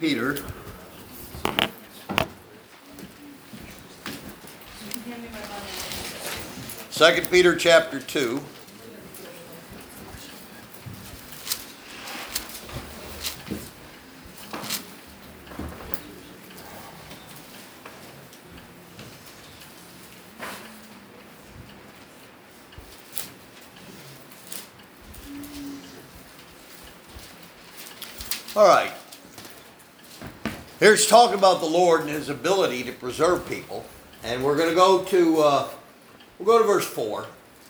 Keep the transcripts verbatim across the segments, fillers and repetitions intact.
Peter. Second Peter chapter two. All right. Here's talking about the Lord and His ability to preserve people. And we're going to go to, uh, we'll go to verse four.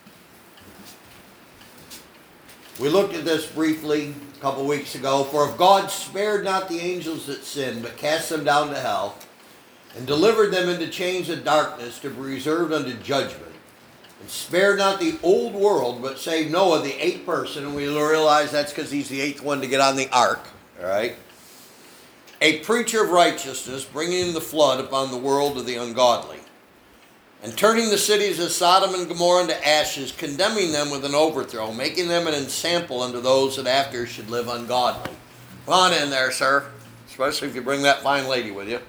We looked at this briefly a couple weeks ago. For if God spared not the angels that sinned, but cast them down to hell, and delivered them into chains of darkness to be reserved unto judgment, and spared not the old world, but saved Noah, the eighth person, and we realize that's because he's the eighth one to get on the ark. All right. A preacher of righteousness, bringing the flood upon the world of the ungodly, and turning the cities of Sodom and Gomorrah into ashes, condemning them with an overthrow, making them an ensample unto those that after should live ungodly. Come on in there, sir, especially if you bring that fine lady with you.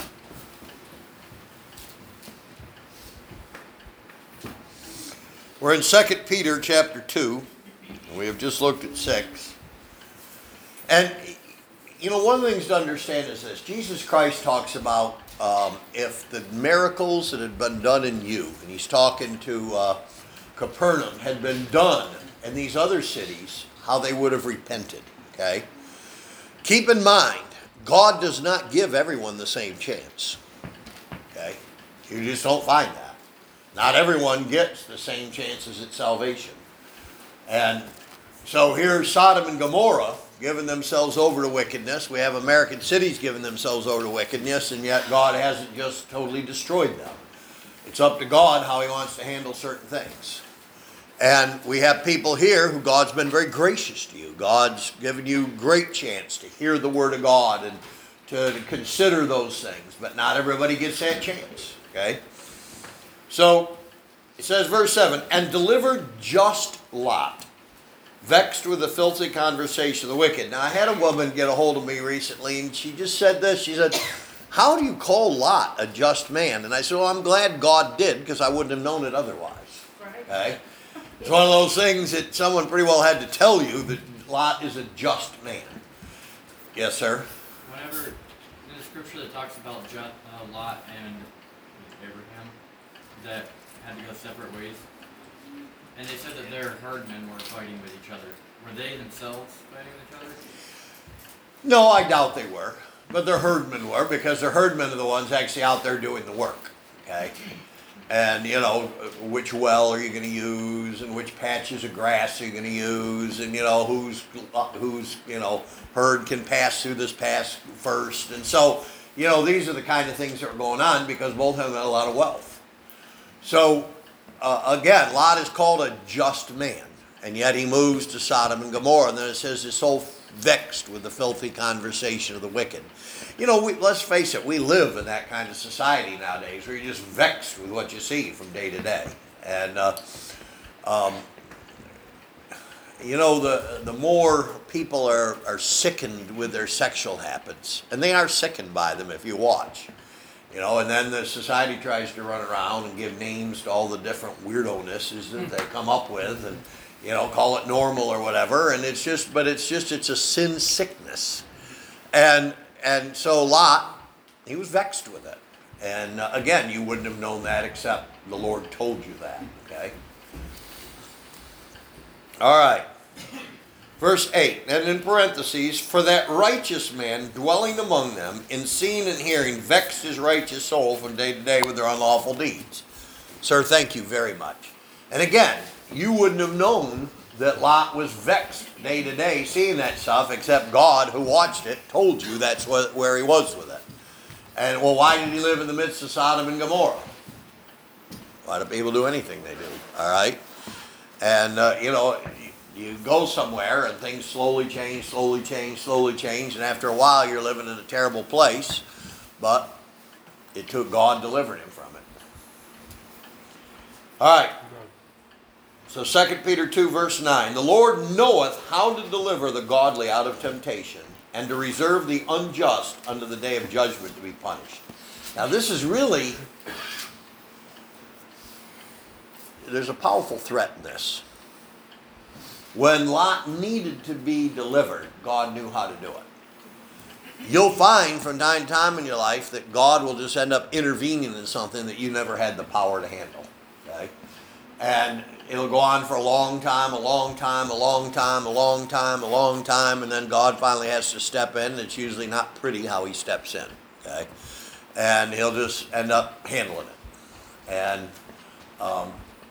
We're in Second Peter chapter two, and we have just looked at six. And you know, one of the things to understand is this. Jesus Christ talks about um, if the miracles that had been done in you, and he's talking to uh, Capernaum, had been done in these other cities, how they would have repented, okay? Keep in mind, God does not give everyone the same chance, okay? You just don't find that. Not everyone gets the same chances at salvation. And so here's Sodom and Gomorrah giving themselves over to wickedness. We have American cities giving themselves over to wickedness, and yet God hasn't just totally destroyed them. It's up to God how He wants to handle certain things. And we have people here who God's been very gracious to you. God's given you great chance to hear the Word of God and to, to consider those things, but not everybody gets that chance, okay? So, it says, verse seven, and delivered just Lot, vexed with the filthy conversation of the wicked. Now, I had a woman get a hold of me recently, and she just said this. She said, how do you call Lot a just man? And I said, well, I'm glad God did, because I wouldn't have known it otherwise. Right. Okay? It's one of those things that someone pretty well had to tell you that Lot is a just man. Yes, sir? Whenever, in the scripture that talks about Ju- uh, Lot and Abraham, that had to go separate ways, and they said that their herdmen were fighting with each other. Were they themselves fighting with each other? No, I doubt they were. But their herdmen were, because their herdmen are the ones actually out there doing the work. Okay? And, you know, which well are you going to use, and which patches of grass are you going to use, and, you know, who's, who's, you know, herd can pass through this pass first. And so, you know, these are the kind of things that are going on, because both of them had a lot of wealth. So, Uh, again, Lot is called a just man, and yet he moves to Sodom and Gomorrah, and then it says he's so vexed with the filthy conversation of the wicked. You know, we, let's face it, we live in that kind of society nowadays, where you're just vexed with what you see from day to day. And, uh, um, you know, the, the more people are, are sickened with their sexual habits, and they are sickened by them if you watch. You know, and then the society tries to run around and give names to all the different weirdonesses that they come up with, and, you know, call it normal or whatever. And it's just, but it's just, it's a sin sickness. And, and so Lot, he was vexed with it. And uh, again, you wouldn't have known that except the Lord told you that, okay? All right. Verse eight, and in parentheses, for that righteous man dwelling among them, in seeing and hearing, vexed his righteous soul from day to day with their unlawful deeds. Sir, thank you very much. And again, you wouldn't have known that Lot was vexed day to day seeing that stuff, except God, who watched it, told you that's what, where he was with it. And, well, why did he live in the midst of Sodom and Gomorrah? Why do people do anything they do? All right? And, uh, you know, you go somewhere and things slowly change, slowly change, slowly change, and after a while you're living in a terrible place, but it took God delivering him from it. All right. So Second Peter two verse nine, the Lord knoweth how to deliver the godly out of temptation, and to reserve the unjust unto the day of judgment to be punished. Now this is really, there's a powerful threat in this. When Lot needed to be delivered, God knew how to do it. You'll find from time to time in your life that God will just end up intervening in something that you never had the power to handle. Okay? And it'll go on for a long time, a long time, a long time, a long time, a long time, and then God finally has to step in. It's usually not pretty how he steps in. Okay? And he'll just end up handling it. And, um,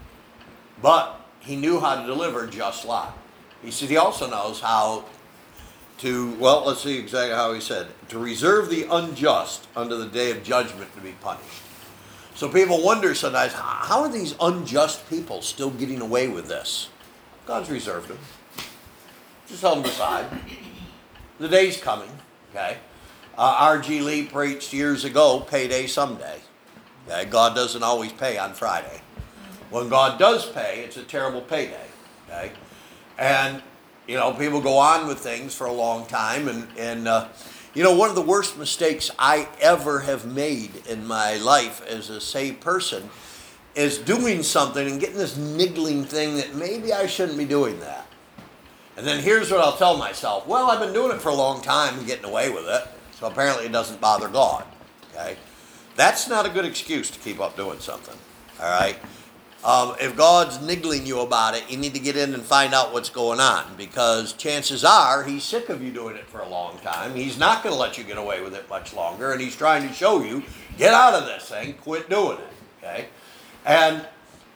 but he knew how to deliver just Lot. He said he also knows how to, well, let's see exactly how he said, to reserve the unjust unto the day of judgment to be punished. So people wonder sometimes, how are these unjust people still getting away with this? God's reserved them. Just hold them aside. The day's coming, okay? Uh, R G Lee preached years ago, payday someday. Okay? God doesn't always pay on Friday. When God does pay, it's a terrible payday, okay? And you know, people go on with things for a long time, and, and uh, you know, one of the worst mistakes I ever have made in my life as a saved person is doing something and getting this niggling thing that maybe I shouldn't be doing that. And then here's what I'll tell myself. Well, I've been doing it for a long time and getting away with it, so apparently it doesn't bother God, okay? That's not a good excuse to keep up doing something, all right? Um, if God's niggling you about it, you need to get in and find out what's going on, because chances are he's sick of you doing it for a long time. He's not going to let you get away with it much longer, and he's trying to show you, get out of this thing, quit doing it, okay? And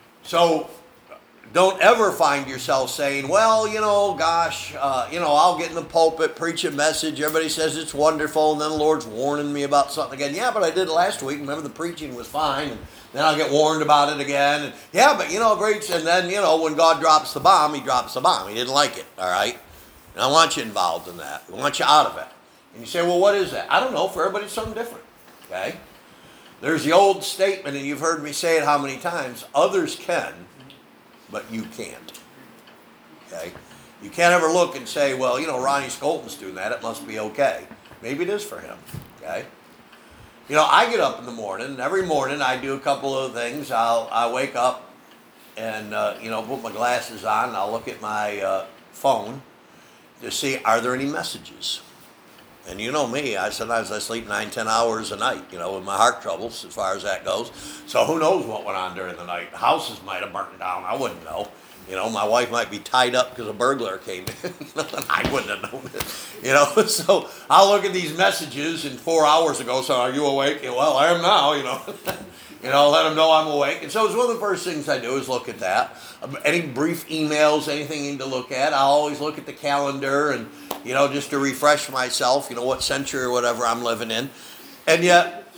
so don't ever find yourself saying, well, you know, gosh, uh, you know, I'll get in the pulpit, preach a message, everybody says it's wonderful, and then the Lord's warning me about something again. Yeah, but I did it last week. Remember, the preaching was fine, and then I'll get warned about it again. And yeah, but, you know, great. And then, you know, when God drops the bomb, he drops the bomb. He didn't like it, all right? And I want you involved in that. I want you out of it. And you say, well, what is that? I don't know. For everybody, it's something different, okay? There's the old statement, and you've heard me say it how many times, others can, but you can't, okay? You can't ever look and say, well, you know, Ronnie Skolton's doing that. It must be okay. Maybe it is for him, okay? You know, I get up in the morning, and every morning I do a couple of things. I'll I wake up and, uh, you know, put my glasses on, and I'll look at my uh, phone to see, are there any messages? And you know me, I sometimes I sleep nine, ten hours a night, you know, with my heart troubles as far as that goes. So who knows what went on during the night. Houses might have burnt down. I wouldn't know. You know, my wife might be tied up because a burglar came in. I wouldn't have known it. You know, so I'll look at these messages and four hours ago, so are you awake? Yeah, well, I am now, you know. You know, let them know I'm awake. And so it's one of the first things I do is look at that. Any brief emails, anything you need to look at, I'll always look at the calendar and, you know, just to refresh myself, you know, what century or whatever I'm living in. And yet,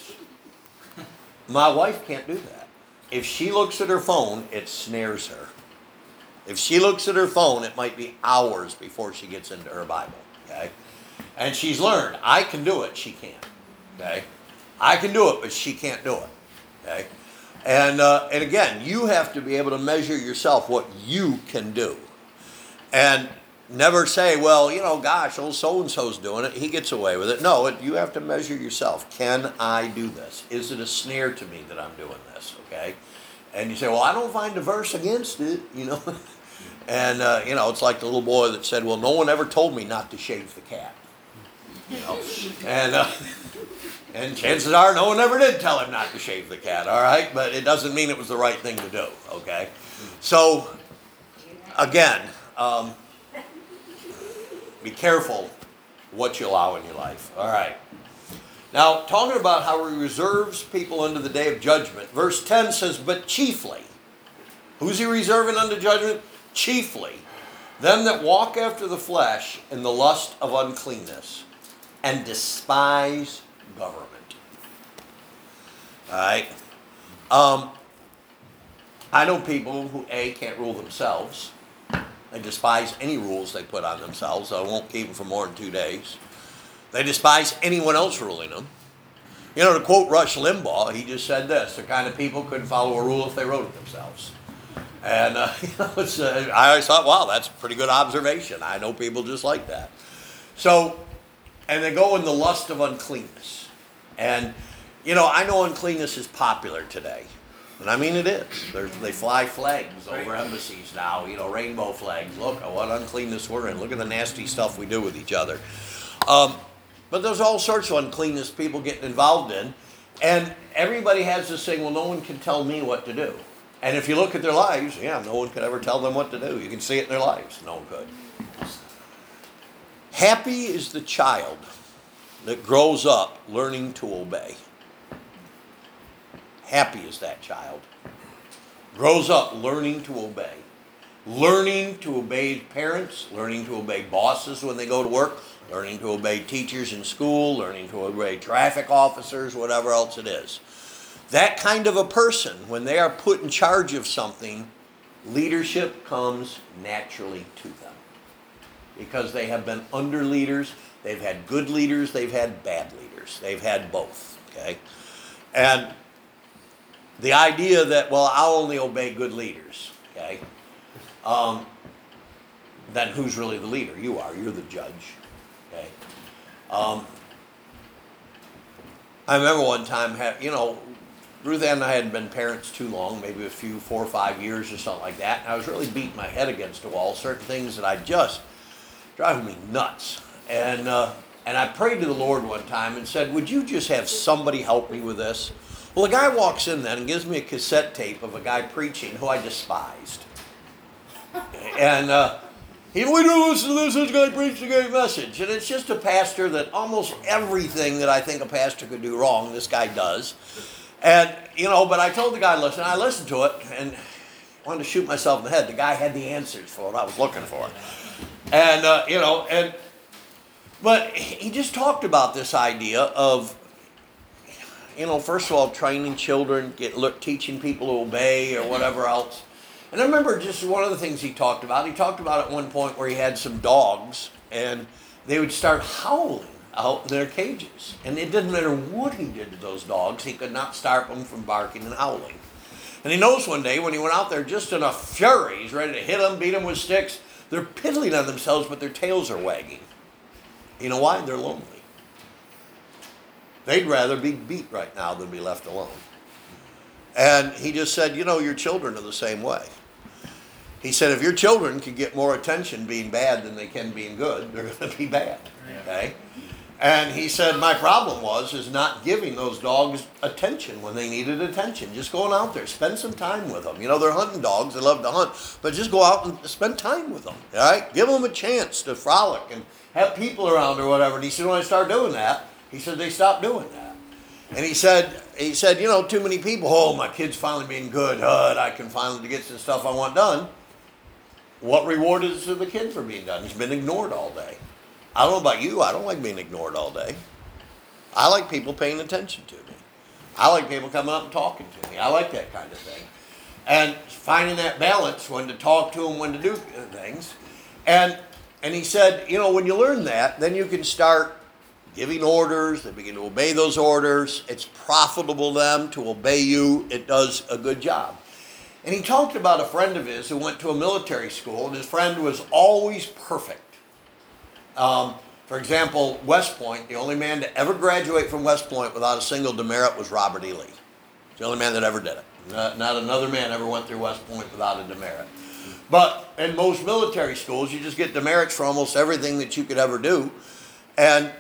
my wife can't do that. If she looks at her phone, it snares her. If she looks at her phone, it might be hours before she gets into her Bible, okay? And she's learned, I can do it, she can't, okay? I can do it, but she can't do it, okay? And, uh, and again, you have to be able to measure yourself what you can do. And never say, well, you know, gosh, old so-and-so's doing it, he gets away with it. No, it, you have to measure yourself. Can I do this? Is it a snare to me that I'm doing this, okay? And you say, well, I don't find a verse against it, you know. And, uh, you know, it's like the little boy that said, well, no one ever told me not to shave the cat. You know, and, uh, and chances are no one ever did tell him not to shave the cat, all right? But it doesn't mean it was the right thing to do, okay? So, again, um, be careful what you allow in your life, all right? Now, talking about how he reserves people unto the day of judgment, verse ten says, but chiefly, who's he reserving unto judgment? Chiefly, them that walk after the flesh in the lust of uncleanness and despise government. All right? Um, I know people who, A, can't rule themselves. They despise any rules they put on themselves, so I won't keep them for more than two days. They despise anyone else ruling them. You know, to quote Rush Limbaugh, he just said this, the kind of people couldn't follow a rule if they wrote it themselves. And, uh, you know, it's, uh, I always thought, wow, that's a pretty good observation. I know people just like that. So, and they go in the lust of uncleanness. And, you know, I know uncleanness is popular today. And I mean it is. There's, they fly flags over embassies now, you know, rainbow flags. Look at what uncleanness we're in. Look at the nasty stuff we do with each other. Um, but there's all sorts of uncleanness people getting involved in. And everybody has this thing, well, no one can tell me what to do. And if you look at their lives, yeah, no one could ever tell them what to do. You can see it in their lives. No one could. Happy is the child that grows up learning to obey. Happy is that child. Grows up learning to obey. Learning to obey parents, learning to obey bosses when they go to work, learning to obey teachers in school, learning to obey traffic officers, whatever else it is. That kind of a person, when they are put in charge of something, leadership comes naturally to them. Because they have been under leaders, they've had good leaders, they've had bad leaders. They've had both, okay? And the idea that, well, I'll only obey good leaders, okay? Um, then who's really the leader? You are. You're the judge, okay? Um, I remember one time, you know, Ruth Ann and I hadn't been parents too long, maybe a few, four or five years or something like that, and I was really beating my head against the wall, certain things that I just, driving me nuts. And, uh, and I prayed to the Lord one time and said, would you just have somebody help me with this? Well, a guy walks in then and gives me a cassette tape of a guy preaching who I despised. And uh, he we do listen to this, this guy preached a great message. And it's just a pastor that almost everything that I think a pastor could do wrong, this guy does. And, you know, but I told the guy, listen, I listened to it and wanted to shoot myself in the head. The guy had the answers for what I was looking for. And, uh, you know, and, but he just talked about this idea of, you know, first of all, training children, get, look, teaching people to obey or whatever else. And I remember just one of the things he talked about. He talked about at one point where he had some dogs, and they would start howling out in their cages. And it didn't matter what he did to those dogs, he could not stop them from barking and howling. And he noticed one day when he went out there just in a fury, he's ready to hit them, beat them with sticks, they're piddling on themselves, but their tails are wagging. You know why? They're lonely. They'd rather be beat right now than be left alone. And he just said, you know, your children are the same way. He said, if your children can get more attention being bad than they can being good, they're going to be bad. Okay? And he said, my problem was, is not giving those dogs attention when they needed attention. Just going out there, spend some time with them. You know, they're hunting dogs, they love to hunt, but just go out and spend time with them. All right? Give them a chance to frolic and have people around or whatever. And he said, when I started doing that, he said, they stopped doing that. And he said, he said, you know, too many people, oh, my kid's finally being good. Uh, I can finally get some stuff I want done. What reward is to the kid for being done? He's been ignored all day. I don't know about you. I don't like being ignored all day. I like people paying attention to me. I like people coming up and talking to me. I like that kind of thing. And finding that balance, when to talk to them, when to do things. And, and he said, you know, when you learn that, then you can start giving orders, they begin to obey those orders. It's profitable to them to obey you. It does a good job. And he talked about a friend of his who went to a military school, and his friend was always perfect. Um, for example, West Point, the only man to ever graduate from West Point without a single demerit was Robert E. Lee. He's the only man that ever did it. Not, not another man ever went through West Point without a demerit. But in most military schools, you just get demerits for almost everything that you could ever do. And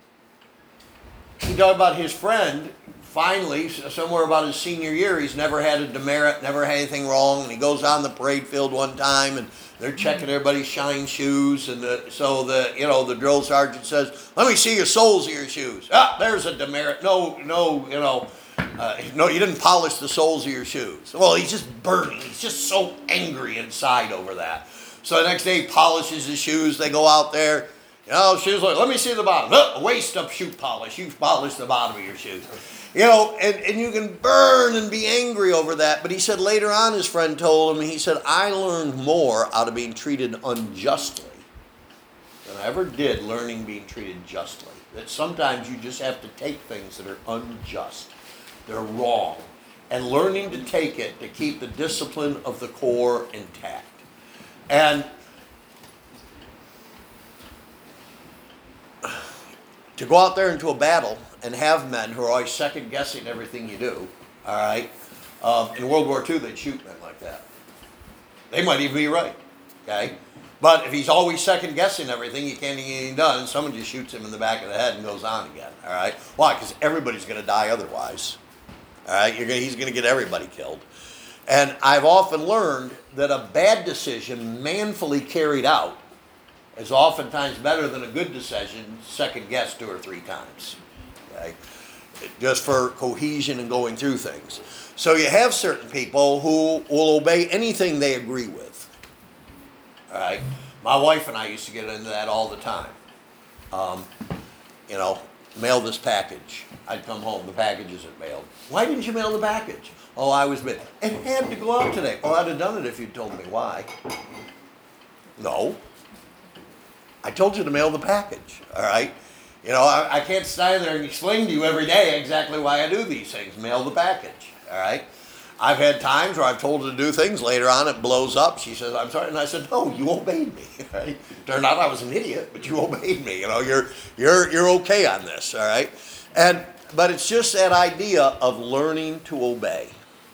he talked about his friend, finally, somewhere about his senior year, he's never had a demerit, never had anything wrong, and he goes on the parade field one time, and they're checking everybody's shine shoes, and the, so the, you know, the drill sergeant says, let me see your soles of your shoes. Ah, there's a demerit. No, no, you know, uh, no, you didn't polish the soles of your shoes. Well, he's just burning. He's just so angry inside over that. So the next day he polishes his shoes. They go out there. You know, shoes like, let me see the bottom. Uh, waste of shoe polish. You polish the bottom of your shoes. You know, and, and you can burn and be angry over that. But he said later on, his friend told him, he said, I learned more out of being treated unjustly than I ever did learning being treated justly. That sometimes you just have to take things that are unjust. They're wrong. And learning to take it to keep the discipline of the core intact. And to go out there into a battle and have men who are always second guessing everything you do, all right? Um, in World War Two, they'd shoot men like that. They might even be right, okay? But if he's always second guessing everything, you can't get anything done, and someone just shoots him in the back of the head and goes on again, all right? Why? Because everybody's going to die otherwise, all right? You're gonna, he's going to get everybody killed. And I've often learned that a bad decision manfully carried out is oftentimes better than a good decision second guessed two or three times, okay? Just for cohesion and going through things. So you have certain people who will obey anything they agree with. All right, my wife and I used to get into that all the time. Um, you know, mail this package. I'd come home, the package isn't mailed. Why didn't you mail the package? Oh, I was busy. It had to go out today. Oh, I'd have done it if you'd told me why. No. I told you to mail the package, all right? You know, I, I can't stand there and explain to you every day exactly why I do these things. Mail the package, all right? I've had times where I've told her to do things. Later on, it blows up. She says, I'm sorry. And I said, no, you obeyed me. Right? Turned out I was an idiot, but you obeyed me. You know, you're, you're, you're okay on this, all right? And, but it's just that idea of learning to obey.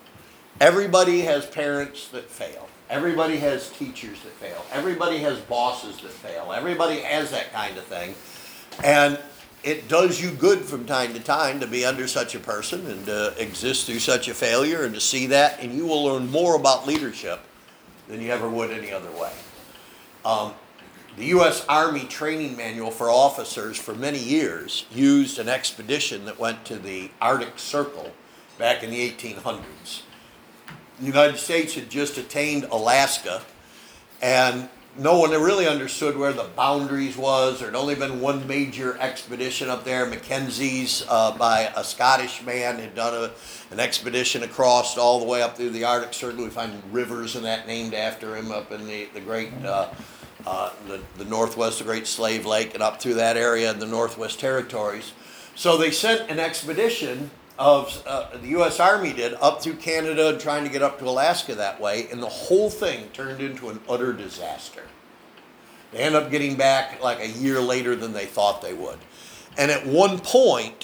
Everybody has parents that fail. Everybody has teachers that fail. Everybody has bosses that fail. Everybody has that kind of thing. And it does you good from time to time to be under such a person and to exist through such a failure and to see that, and you will learn more about leadership than you ever would any other way. Um, the U S Army training manual for officers for many years used an expedition that went to the Arctic Circle back in the eighteen hundreds. The United States had just attained Alaska, and no one really understood where the boundaries was. There'd only been one major expedition up there. Mackenzie's, uh, by a Scottish man, had done a, an expedition across all the way up through the Arctic Circle. We find rivers and that named after him up in the, the great, uh, uh, the, the Northwest, the Great Slave Lake, and up through that area in the Northwest Territories. So they sent an expedition of, uh, the U S Army did, up through Canada and trying to get up to Alaska that way, and the whole thing turned into an utter disaster. They ended up getting back like a year later than they thought they would. And at one point,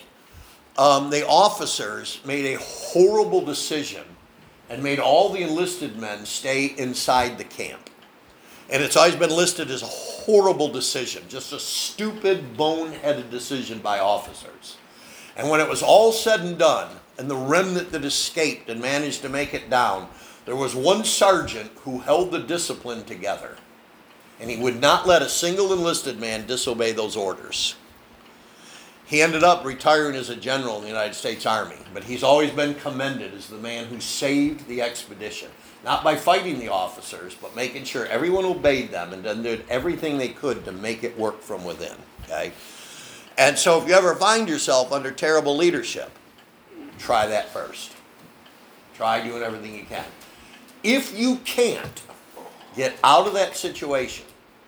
um, the officers made a horrible decision and made all the enlisted men stay inside the camp. And it's always been listed as a horrible decision, just a stupid, boneheaded decision by officers. And when it was all said and done, and the remnant that escaped and managed to make it down, there was one sergeant who held the discipline together. And he would not let a single enlisted man disobey those orders. He ended up retiring as a general in the United States Army, but he's always been commended as the man who saved the expedition. Not by fighting the officers, but making sure everyone obeyed them and then did everything they could to make it work from within, okay? And so if you ever find yourself under terrible leadership, try that first. Try doing everything you can. If you can't get out of that situation,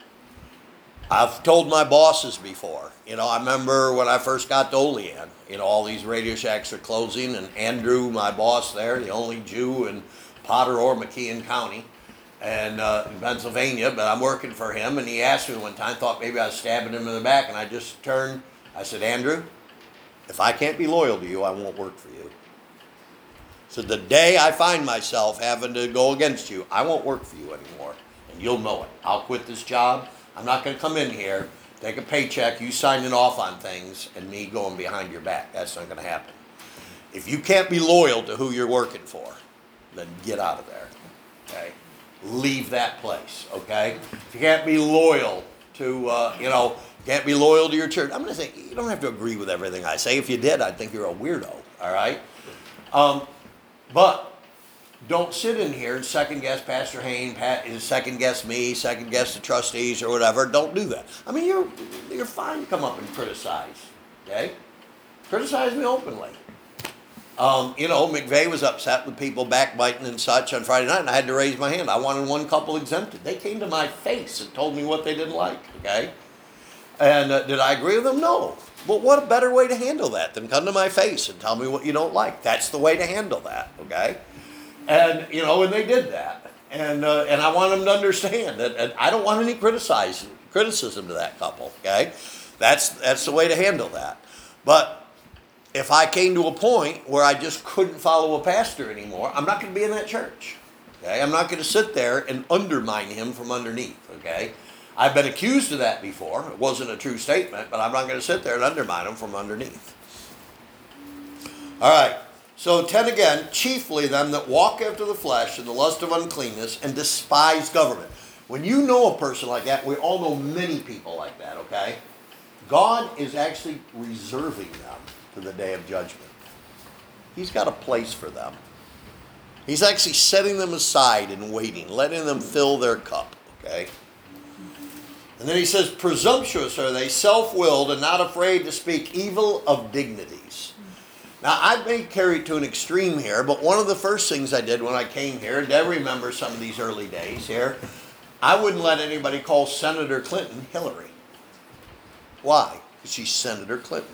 I've told my bosses before, you know, I remember when I first got to Olean, you know, all these Radio Shacks are closing, and Andrew, my boss there, the only Jew in Potter or McKean County, and uh, in Pennsylvania, but I'm working for him, and he asked me one time, thought maybe I was stabbing him in the back, and I just turned, I said, Andrew, if I can't be loyal to you, I won't work for you. So the day I find myself having to go against you, I won't work for you anymore, and you'll know it. I'll quit this job. I'm not going to come in here, take a paycheck, you signing off on things, and me going behind your back. That's not going to happen. If you can't be loyal to who you're working for, then get out of there, okay? Leave that place, okay? If you can't be loyal to, uh, you know, can't be loyal to your church. I'm going to say, you don't have to agree with everything I say. If you did, I'd think you're a weirdo, all right? Um, but don't sit in here and second guess Pastor Hain, Pat, second guess me, second guess the trustees or whatever. Don't do that. I mean, you're you're fine to come up and criticize, okay? Criticize me openly. Um, you know, McVeigh was upset with people backbiting and such on Friday night, and I had to raise my hand. I wanted one couple exempted. They came to my face and told me what they didn't like, okay? And uh, did I agree with them? No. But what a better way to handle that than come to my face and tell me what you don't like. That's the way to handle that, okay? And, you know, and they did that. And uh, and I want them to understand that and I don't want any criticize, criticism to that couple, okay? That's, that's the way to handle that. But if I came to a point where I just couldn't follow a pastor anymore, I'm not going to be in that church. Okay? I'm not going to sit there and undermine him from underneath. Okay? I've been accused of that before. It wasn't a true statement, but I'm not going to sit there and undermine him from underneath. All right. So ten again, chiefly them that walk after the flesh and the lust of uncleanness and despise government. When you know a person like that, we all know many people like that, okay? God is actually reserving them to the day of judgment. He's got a place for them. He's actually setting them aside and waiting, letting them fill their cup, okay? And then he says, presumptuous are they, self-willed, and not afraid to speak evil of dignities. Now, I may carry it to an extreme here, but one of the first things I did when I came here, and I remember some of these early days here, I wouldn't let anybody call Senator Clinton Hillary. Why? Because she's Senator Clinton.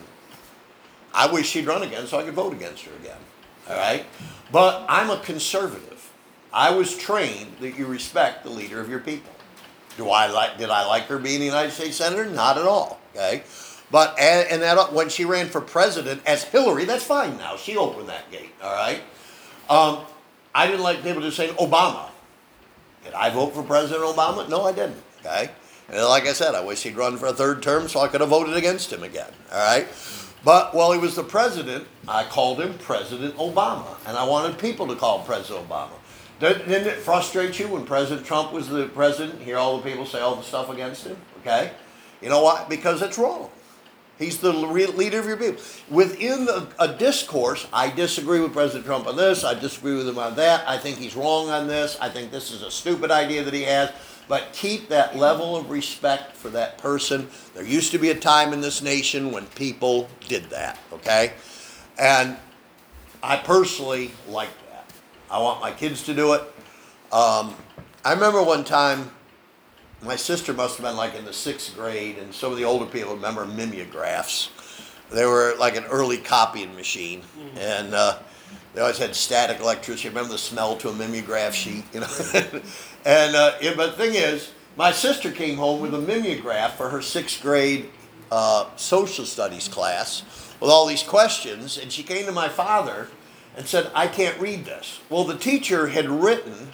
I wish she'd run again so I could vote against her again. All right? But I'm a conservative. I was trained that you respect the leader of your people. Do I like? Did I like her being a United States Senator? Not at all. Okay? But and that when she ran for president as Hillary, that's fine now. She opened that gate. All right. Um, I didn't like people just saying Obama. Did I vote for President Obama? No, I didn't. Okay. And like I said, I wish he'd run for a third term so I could have voted against him again. All right. But while he was the president, I called him President Obama, and I wanted people to call him President Obama. Didn't it frustrate you when President Trump was the president? Hear all the people say all the stuff against him? Okay. You know why? Because it's wrong. He's the leader of your people. Within the, a discourse, I disagree with President Trump on this. I disagree with him on that. I think he's wrong on this. I think this is a stupid idea that he has. But keep that level of respect for that person. There used to be a time in this nation when people did that, okay? And I personally like that. I want my kids to do it. Um, I remember one time, my sister must have been like in the sixth grade, and some of the older people remember mimeographs. They were like an early copying machine, mm-hmm. and uh, they always had static electricity. Remember the smell to a mimeograph sheet, you know? and uh, yeah, but the thing is, my sister came home with a mimeograph for her sixth grade uh, social studies class with all these questions, and she came to my father and said, "I can't read this." Well, the teacher had written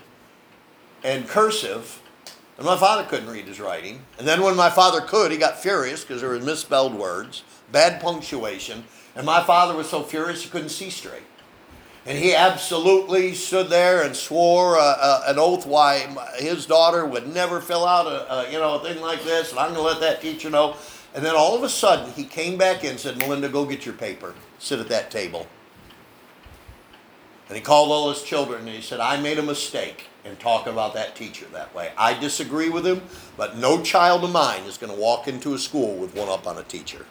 in cursive. And my father couldn't read his writing. And then when my father could, he got furious because there were misspelled words, bad punctuation. And my father was so furious he couldn't see straight. And he absolutely stood there and swore uh, uh, an oath why his daughter would never fill out a, a you know a thing like this. And I'm going to let that teacher know. And then all of a sudden he came back in and said, "Melinda, go get your paper. Sit at that table." And he called all his children and he said, "I made a mistake in talking about that teacher that way. I disagree with him, but no child of mine is going to walk into a school with one up on a teacher.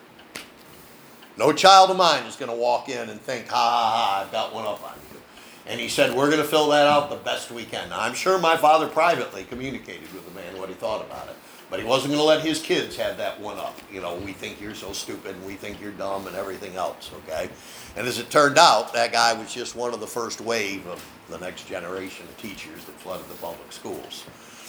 No child of mine is going to walk in and think, ha, ha, ha, I've got one up on you." And he said, "We're going to fill that out the best we can." Now, I'm sure my father privately communicated with the man what he thought about it, but he wasn't going to let his kids have that one up. You know, we think you're so stupid and we think you're dumb and everything else, okay? And as it turned out, that guy was just one of the first wave of the next generation of teachers that flooded the public schools.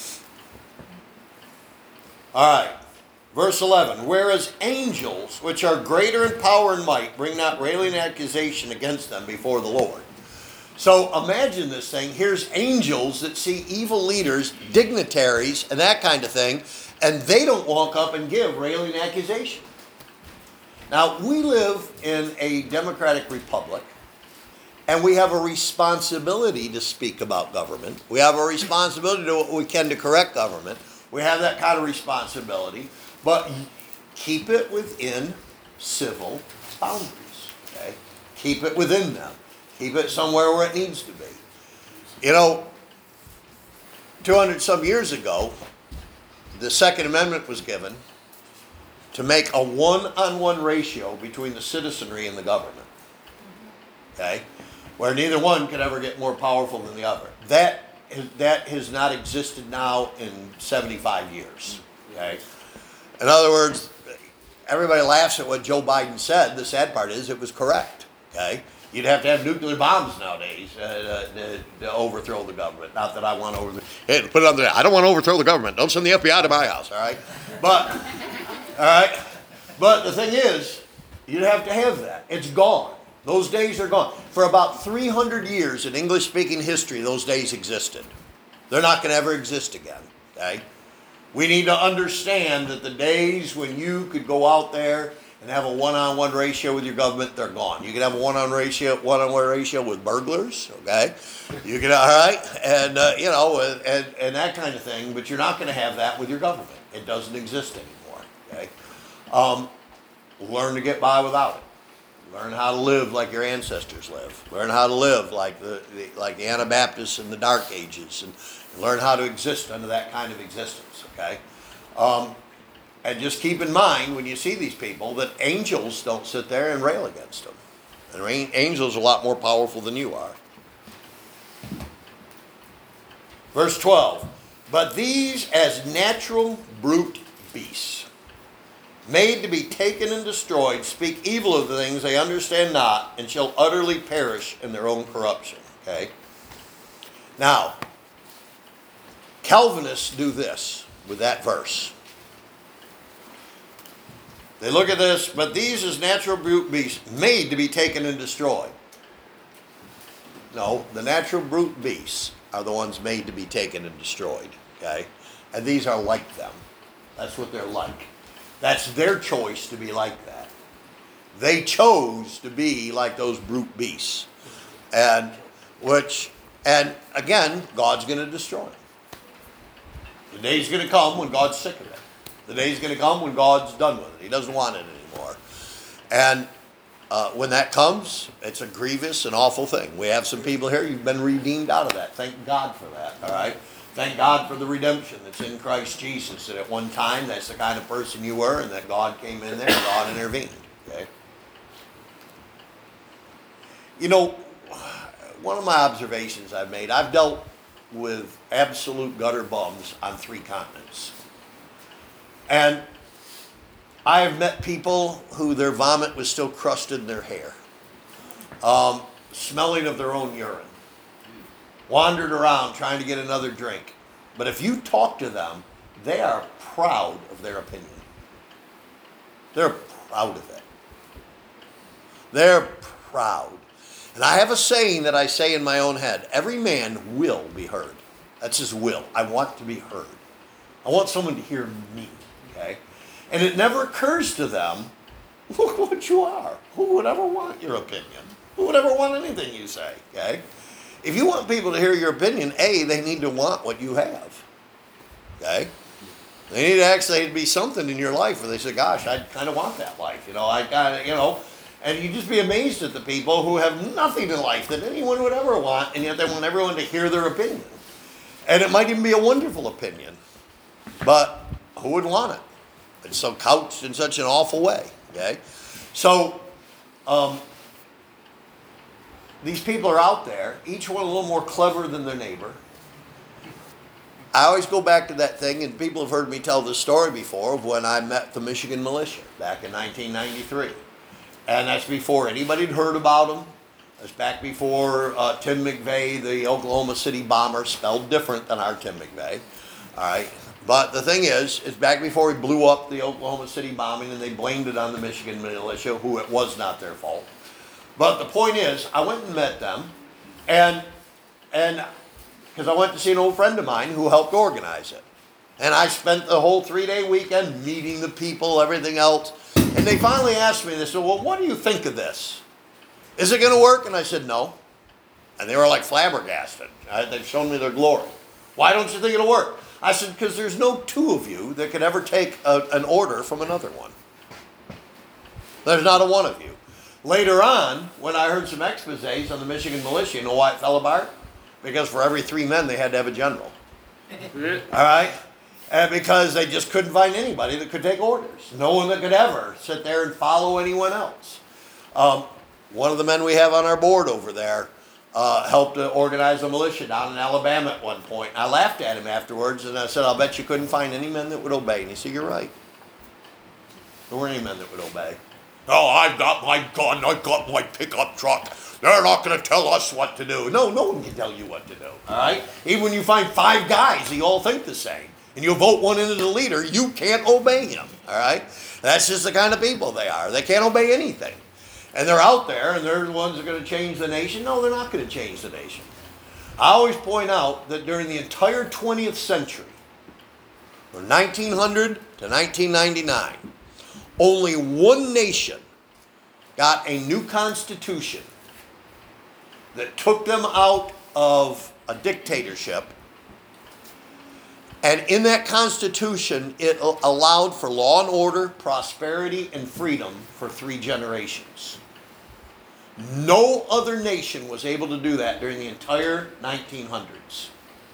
All right, verse eleven. Whereas angels, which are greater in power and might, bring not railing accusation against them before the Lord. So imagine this thing. Here's angels that see evil leaders, dignitaries, and that kind of thing, and they don't walk up and give railing accusation. Now, we live in a democratic republic, and we have a responsibility to speak about government. We have a responsibility to do what we can to correct government. We have that kind of responsibility, but keep it within civil boundaries, okay? Keep it within them. Keep it somewhere where it needs to be. You know, two hundred some years ago, the Second Amendment was given to make a one-on-one ratio between the citizenry and the government, okay? Where neither one could ever get more powerful than the other. That, that has not existed now in seventy-five years, okay? In other words, everybody laughs at what Joe Biden said. The sad part is it was correct, okay? You'd have to have nuclear bombs nowadays uh, to, to overthrow the government. Not that I want to overthrow. Hey, put it on there. I don't want to overthrow the government. Don't send the F B I to my house, all right? But, all right? But the thing is, you'd have to have that. It's gone. Those days are gone. For about three hundred years in English-speaking history, those days existed. They're not going to ever exist again. Okay? We need to understand that the days when you could go out there and have a one-on-one ratio with your government, they're gone. You can have a one-on ratio, one-on-one ratio with burglars, okay? You can, all right, and uh, you know, and, and that kind of thing. But you're not going to have that with your government. It doesn't exist anymore. Okay, um, learn to get by without it. Learn how to live like your ancestors live. Learn how to live like the, the like the Anabaptists in the Dark Ages, and, and learn how to exist under that kind of existence. Okay. Um, And just keep in mind when you see these people that angels don't sit there and rail against them. And angels are a lot more powerful than you are. Verse twelve. But these as natural brute beasts, made to be taken and destroyed, speak evil of the things they understand not, and shall utterly perish in their own corruption. Okay? Now, Calvinists do this with that verse. They look at this, but these as natural brute beasts, made to be taken and destroyed. No, the natural brute beasts are the ones made to be taken and destroyed. Okay? And these are like them. That's what they're like. That's their choice to be like that. They chose to be like those brute beasts. And which, and again, God's going to destroy them. The day's going to come when God's sick of it. The day's going to come when God's done with it. He doesn't want it anymore. And uh, when that comes, it's a grievous and awful thing. We have some people here, you've been redeemed out of that. Thank God for that, all right? Thank God for the redemption that's in Christ Jesus. That at one time, that's the kind of person you were, and that God came in there and God intervened, okay? You know, one of my observations I've made, I've dealt with absolute gutter bums on three continents. And I have met people who their vomit was still crusted in their hair, um, smelling of their own urine, wandered around trying to get another drink. But if you talk to them, they are proud of their opinion. They're proud of it. They're proud. And I have a saying that I say in my own head, every man will be heard. That's his will. I want to be heard. I want someone to hear me. Okay? And it never occurs to them, look what you are. Who would ever want your opinion? Who would ever want anything you say? Okay? If you want people to hear your opinion, A, they need to want what you have. Okay? They need to actually be something in your life where they say, gosh, I kind of want that life. You know, I kind of, you know, and you just be amazed at the people who have nothing in life that anyone would ever want, and yet they want everyone to hear their opinion. And it might even be a wonderful opinion. But who would want it? It's so couched in such an awful way. Okay? So, um, these people are out there, each one a little more clever than their neighbor. I always go back to that thing, and people have heard me tell this story before, of when I met the Michigan militia back in nineteen ninety-three. And that's before anybody had heard about them. That's back before uh, Tim McVeigh, the Oklahoma City bomber, spelled different than our Tim McVeigh. All right. But the thing is, it's back before he blew up the Oklahoma City bombing, and they blamed it on the Michigan militia, who it was not their fault. But the point is, I went and met them, and and because I went to see an old friend of mine who helped organize it. And I spent the whole three-day weekend meeting the people, everything else. And they finally asked me, they said, well, what do you think of this? Is it going to work? And I said, no. And they were like flabbergasted. Uh, they've shown me their glory. Why don't you think it'll work? I said, because there's no two of you that could ever take a, an order from another one. There's not a one of you. Later on, when I heard some exposés on the Michigan militia, you know why it fell apart? Because for every three men, they had to have a general. All right? And because they just couldn't find anybody that could take orders. No one that could ever sit there and follow anyone else. Um, one of the men we have on our board over there uh, helped to organize a militia down in Alabama at one point. And I laughed at him afterwards, and I said, I'll bet you couldn't find any men that would obey. And he said, you're right. There weren't any men that would obey. Oh, I've got my gun, I've got my pickup truck. They're not going to tell us what to do. No, no one can tell you what to do, all right? Even when you find five guys, they all think the same. and you vote one into the leader, you can't obey him, all right? That's just the kind of people they are. They can't obey anything. And they're out there, and they're the ones that are going to change the nation. No, they're not going to change the nation. I always point out that during the entire twentieth century, from nineteen hundred to nineteen ninety-nine, only one nation got a new constitution that took them out of a dictatorship. And in that constitution, it allowed for law and order, prosperity, and freedom for three generations. No other nation was able to do that during the entire nineteen hundreds.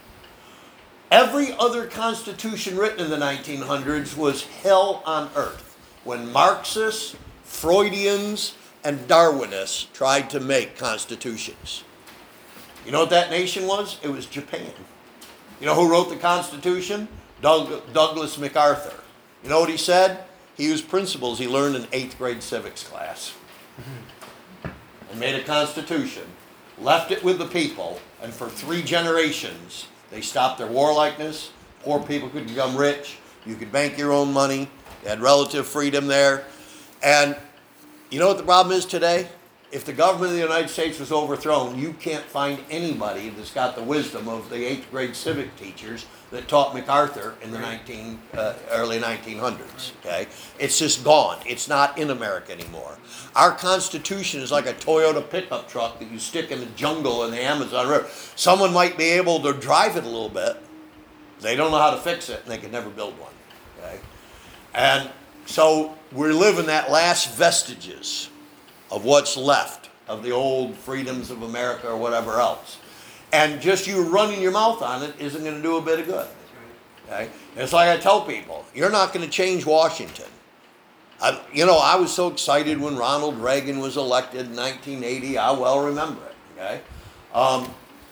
Every other constitution written in the nineteen hundreds was hell on earth when Marxists, Freudians, and Darwinists tried to make constitutions. You know what that nation was? It was Japan. You know who wrote the Constitution? Doug, Douglas MacArthur. You know what he said? He used principles he learned in eighth grade civics class. And made a constitution, left it with the people, and for three generations, they stopped their warlikeness. Poor people could become rich. You could bank your own money. You had relative freedom there. And you know what the problem is today? If the government of the United States was overthrown, you can't find anybody that's got the wisdom of the eighth grade civic teachers that taught MacArthur in the nineteen, uh, early nineteen hundreds. Okay, it's just gone. It's not in America anymore. Our Constitution is like a Toyota pickup truck that you stick in the jungle in the Amazon River. Someone might be able to drive it a little bit. They don't know how to fix it, and they can never build one. Okay, and so we're living that last vestiges of what's left of the old freedoms of America or whatever else. And just you running your mouth on it isn't going to do a bit of good. Okay? It's like I tell people, you're not going to change Washington. I, you know, I was so excited when Ronald Reagan was elected in nineteen eighty. I well remember it. Okay, um,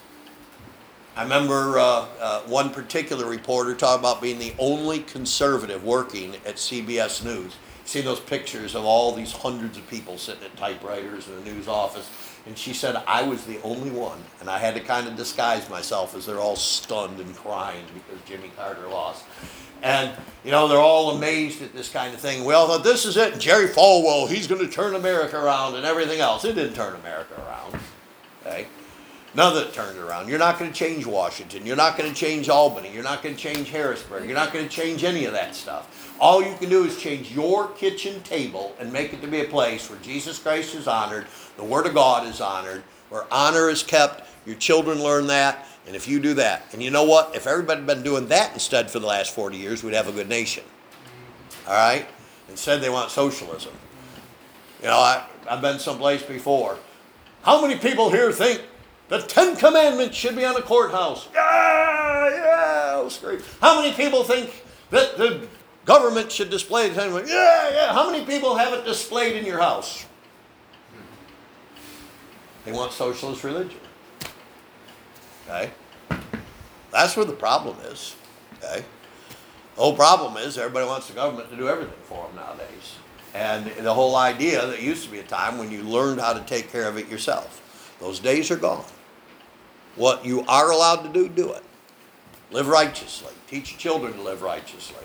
I remember uh, uh, one particular reporter talking about being the only conservative working at C B S News. See those pictures of all these hundreds of people sitting at typewriters in the news office. And she said, I was the only one. And I had to kind of disguise myself as they're all stunned and crying because Jimmy Carter lost. And, you know, they're all amazed at this kind of thing. We all thought, this is it. And Jerry Falwell, he's going to turn America around and everything else. It didn't turn America around. Okay? None of it turned around. You're not going to change Washington. You're not going to change Albany. You're not going to change Harrisburg. You're not going to change any of that stuff. All you can do is change your kitchen table and make it to be a place where Jesus Christ is honored, the Word of God is honored, where honor is kept, your children learn that, and if you do that, and you know what? If everybody had been doing that instead for the last forty years, we'd have a good nation. All right? Instead, they want socialism. You know, I, I've been someplace before. How many people here think the Ten Commandments should be on a courthouse? Yeah, yeah, I'll scream. How many people think that the government should display the Ten Commandments? Yeah, yeah. How many people have it displayed in your house? They want socialist religion. Okay? That's where the problem is. Okay? The whole problem is everybody wants the government to do everything for them nowadays. And the whole idea that used to be a time when you learned how to take care of it yourself. Those days are gone. What you are allowed to do, do it. Live righteously. Teach your children to live righteously.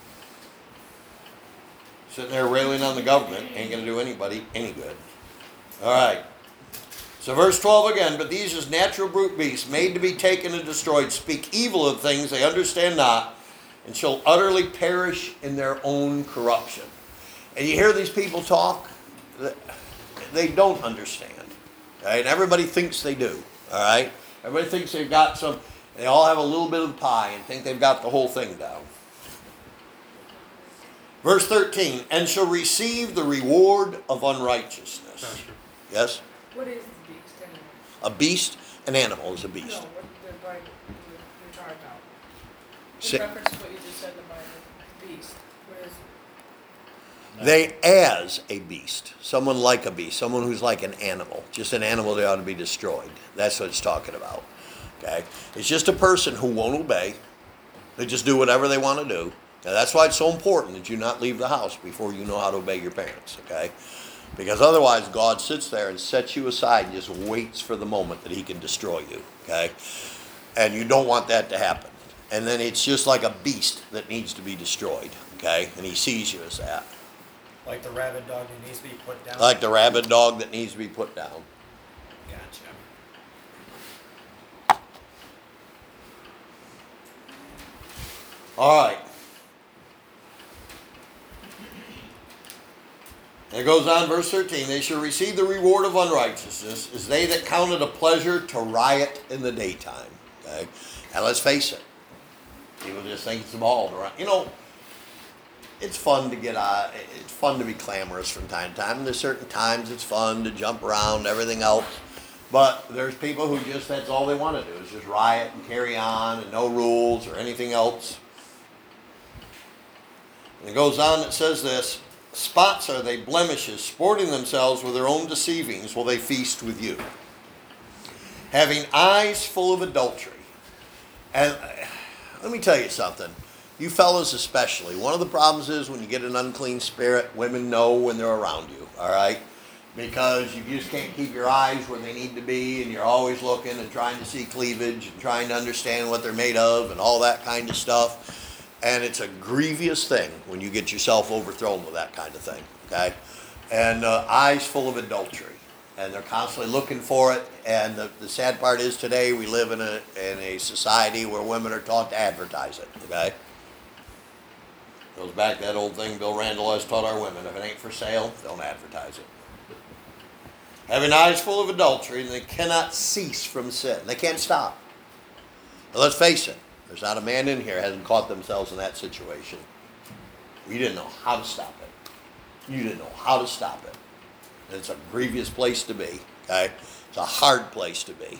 Sitting there railing on the government ain't going to do anybody any good. All right. So verse twelve again, but these as natural brute beasts, made to be taken and destroyed, speak evil of things they understand not, and shall utterly perish in their own corruption. And you hear these people talk, they don't understand. Right? And everybody thinks they do. All right? Everybody thinks they've got some, they all have a little bit of the pie and think they've got the whole thing down. Verse thirteen, and shall receive the reward of unrighteousness. Yes? What is the beast anyway? A beast, an animal is a beast. No, what the Bible you're talking about. Say- In reference to what you just said in the Bible, beast. What is it? They as a beast, someone like a beast, someone who's like an animal, just an animal that ought to be destroyed. That's what it's talking about. Okay, it's just a person who won't obey. They just do whatever they want to do. Now that's why it's so important that you not leave the house before you know how to obey your parents. Okay, because otherwise God sits there and sets you aside and just waits for the moment that He can destroy you. Okay, and you don't want that to happen. And then it's just like a beast that needs to be destroyed, okay? And he sees you as that. Like the rabid dog that needs to be put down? Like the rabid dog that needs to be put down. Gotcha. All right. It goes on, verse thirteen. They shall receive the reward of unrighteousness as they that count it a pleasure to riot in the daytime. Okay? And let's face it. People just think it's a ball to run. You know, it's fun to get uh, it's fun to be clamorous from time to time. There's certain times it's fun to jump around and everything else. But there's people who just, that's all they want to do is just riot and carry on and no rules or anything else. And it goes on, it says this, spots are they blemishes, sporting themselves with their own deceivings while they feast with you. Having eyes full of adultery. And uh, let me tell you something. You fellas especially, one of the problems is when you get an unclean spirit, women know when they're around you, all right? Because you just can't keep your eyes where they need to be, and you're always looking and trying to see cleavage and trying to understand what they're made of and all that kind of stuff. And it's a grievous thing when you get yourself overthrown with that kind of thing, okay? And uh, eyes full of adultery. And they're constantly looking for it. And the, the sad part is today we live in a, in a society where women are taught to advertise it, okay? Goes back to that old thing Bill Randall has taught our women. If it ain't for sale, don't advertise it. Having eyes full of adultery, and they cannot cease from sin. They can't stop. But let's face it. There's not a man in here who hasn't caught themselves in that situation. You didn't know how to stop it. You didn't know how to stop it. And it's a grievous place to be. Okay? It's a hard place to be.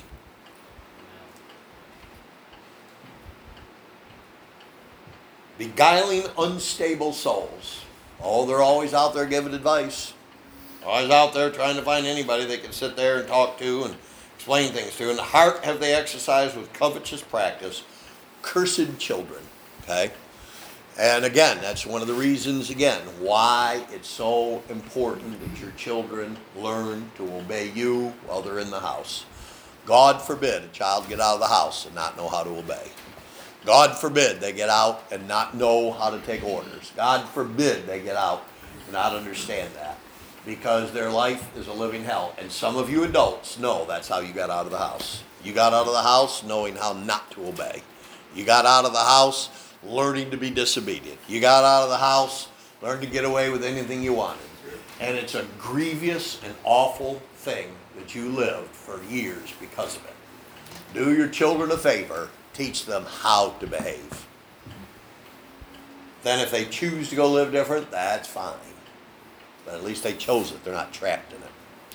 Beguiling unstable souls. Oh, they're always out there giving advice. Always out there trying to find anybody they can sit there and talk to and explain things to. In the heart have they exercised with covetous practice. Cursed children, okay? And again, that's one of the reasons, again, why it's so important that your children learn to obey you while they're in the house. God forbid a child get out of the house and not know how to obey. God forbid they get out and not know how to take orders. God forbid they get out and not understand that. Because their life is a living hell. And some of you adults know that's how you got out of the house. You got out of the house knowing how not to obey. You got out of the house learning to be disobedient. You got out of the house learning to get away with anything you wanted. And it's a grievous and awful thing that you lived for years because of it. Do your children a favor. Teach them how to behave. Then if they choose to go live different, that's fine. But at least they chose it. They're not trapped in it.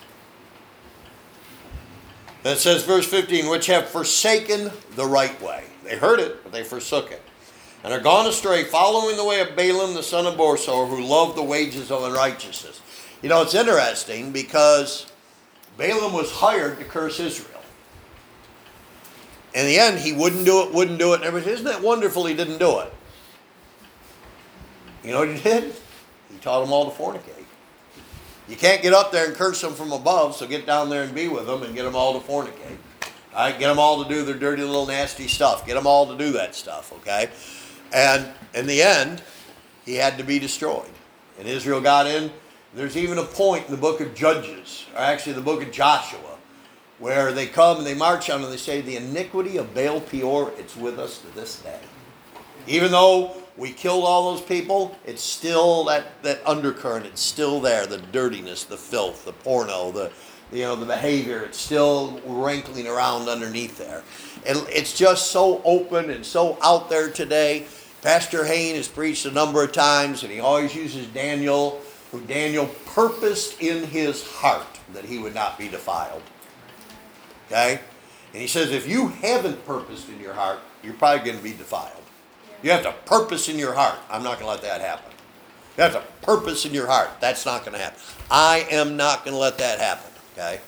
Then it says, verse fifteen, which have forsaken the right way. They heard it, but they forsook it. And are gone astray, following the way of Balaam the son of Borsor, who loved the wages of unrighteousness. You know, it's interesting because Balaam was hired to curse Israel. In the end, he wouldn't do it, wouldn't do it, and everything. Isn't that wonderful he didn't do it? You know what he did? He taught them all to fornicate. You can't get up there and curse them from above, so get down there and be with them and get them all to fornicate. All right, get them all to do their dirty little nasty stuff. Get them all to do that stuff, okay? And in the end, he had to be destroyed. And Israel got in. There's even a point in the book of Judges, or actually the book of Joshua, where they come and they march on and they say, the iniquity of Baal Peor, it's with us to this day. Even though we killed all those people, it's still that, that undercurrent, it's still there, the dirtiness, the filth, the porno, the you know, the behavior, it's still rankling around underneath there. And it's just so open and so out there today. Pastor Hain has preached a number of times, and he always uses Daniel, who Daniel purposed in his heart that he would not be defiled. Okay? And he says, if you haven't purposed in your heart, you're probably going to be defiled. You have to purpose in your heart. I'm not going to let that happen. You have to purpose in your heart. That's not going to happen. I am not going to let that happen. Okay?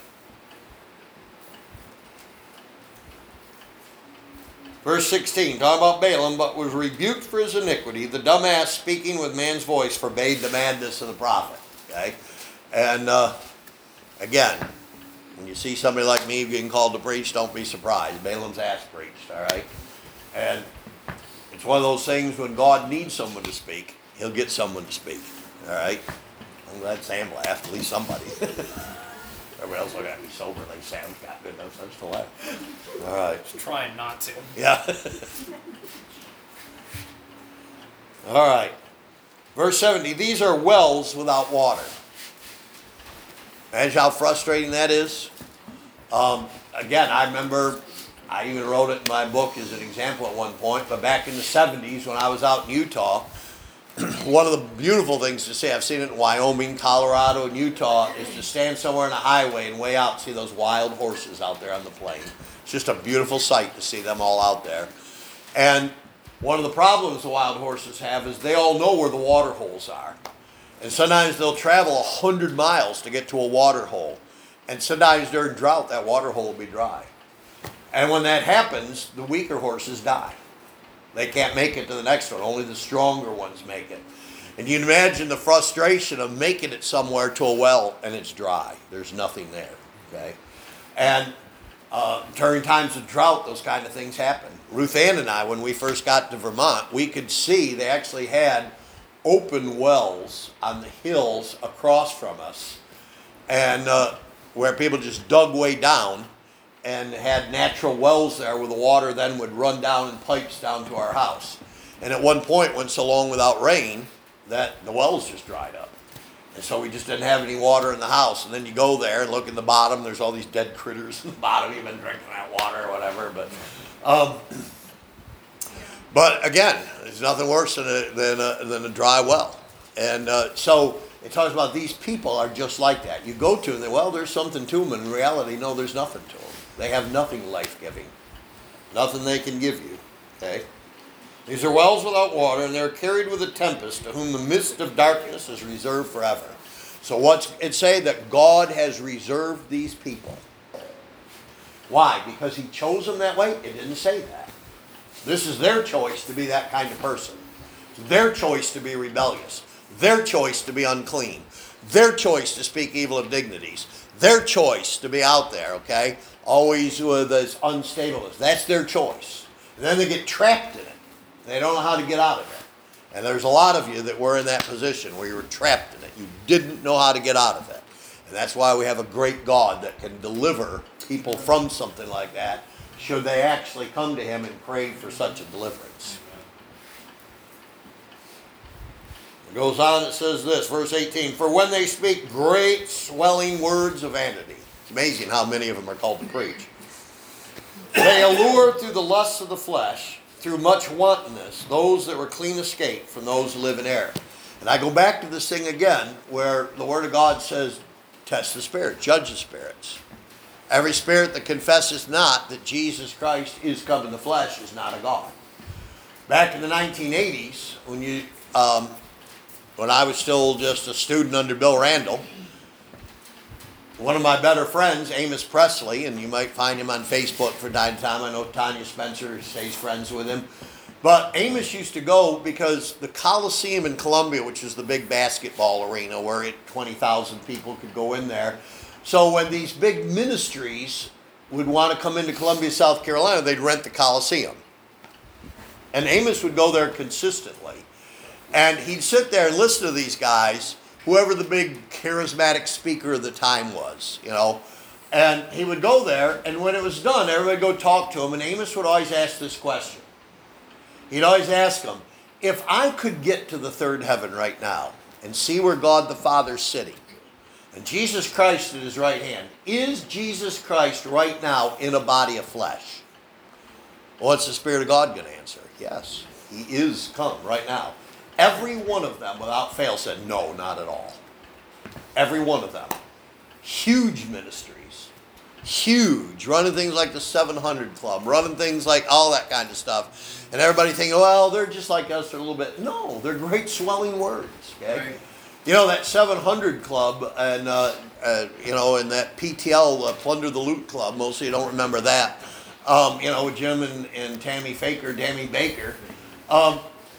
Verse sixteen, talking about Balaam, but was rebuked for his iniquity. The dumb ass speaking with man's voice forbade the madness of the prophet. Okay? And uh, again, when you see somebody like me getting called to preach, don't be surprised. Balaam's ass preached, all right? And It's one of those things when God needs someone to speak, he'll get someone to speak. All right? I'm glad Sam laughed, at least somebody. Everybody else looked at me soberly. Sam's got good no sense to laugh. All right. Just trying not to. Yeah. All right. Verse seventy, these are wells without water. Imagine how frustrating that is. Um, again, I remember, I even wrote it in my book as an example at one point, but back in the seventies when I was out in Utah, one of the beautiful things to see, I've seen it in Wyoming, Colorado, and Utah, is to stand somewhere on a highway and way out and see those wild horses out there on the plain. It's just a beautiful sight to see them all out there. And one of the problems the wild horses have is they all know where the water holes are. And sometimes they'll travel a hundred miles to get to a water hole. And sometimes during drought, that water hole will be dry. And when that happens, the weaker horses die. They can't make it to the next one. Only the stronger ones make it. And you can imagine the frustration of making it somewhere to a well and it's dry. There's nothing there. Okay? And uh, during times of drought, those kind of things happen. Ruth Ann and I, when we first got to Vermont, we could see they actually had open wells on the hills across from us, and uh, where people just dug way down and had natural wells there where the water then would run down in pipes down to our house. And at one point went so long without rain that the wells just dried up. And so we just didn't have any water in the house. And then you go there and look in the bottom, there's all these dead critters in the bottom. You've been drinking that water or whatever. But um, but again, there's nothing worse than a, than a, than a dry well. And uh, so it talks about these people are just like that. You go to them, and they, well, there's something to them. In reality, no, there's nothing to them. They have nothing life-giving. Nothing they can give you. Okay? These are wells without water, and they're carried with a tempest, to whom the mist of darkness is reserved forever. So what's it say? That God has reserved these people. Why? Because he chose them that way? It didn't say that. This is their choice to be that kind of person. It's their choice to be rebellious. Their choice to be unclean. Their choice to speak evil of dignities. Their choice to be out there, okay? Always with this unstableness. That's their choice. And then they get trapped in it. They don't know how to get out of it. And there's a lot of you that were in that position where you were trapped in it. You didn't know how to get out of it. And that's why we have a great God that can deliver people from something like that, should they actually come to him and pray for such a deliverance. It goes on, it says this, verse eighteen, for when they speak great swelling words of vanity. It's amazing how many of them are called to preach. They allure through the lusts of the flesh, through much wantonness, those that were clean escape from those who live in error. And I go back to this thing again, where the Word of God says, test the spirit, judge the spirits. Every spirit that confesses not that Jesus Christ is come in the flesh is not a God. Back in the nineteen eighties, when you, um, when I was still just a student under Bill Randall, one of my better friends, Amos Presley, and you might find him on Facebook from time to time. I know Tanya Spencer stays friends with him. But Amos used to go because the Coliseum in Columbia, which is the big basketball arena where it, twenty thousand people could go in there. So when these big ministries would want to come into Columbia, South Carolina, they'd rent the Coliseum. And Amos would go there consistently. And he'd sit there and listen to these guys, whoever the big charismatic speaker of the time was, you know. And he would go there, and when it was done, everybody would go talk to him, and Amos would always ask this question. He'd always ask them, if I could get to the third heaven right now and see where God the Father's sitting, and Jesus Christ at his right hand, is Jesus Christ right now in a body of flesh? What's the Spirit of God going to answer? Yes, he is come right now. Every one of them, without fail, said, no, not at all. Every one of them. Huge ministries. Huge. Running things like the seven hundred Club. Running things like all that kind of stuff. And everybody thinking, well, they're just like us. They're a little bit. No, they're great swelling words. Okay? Right. You know, that seven hundred Club and, uh, uh, you know, and that P T L, uh, Plunder the Loot Club. Mostly you don't remember that. Um, you know, Jim and, and Tammy Faker, Tammy Baker. Um,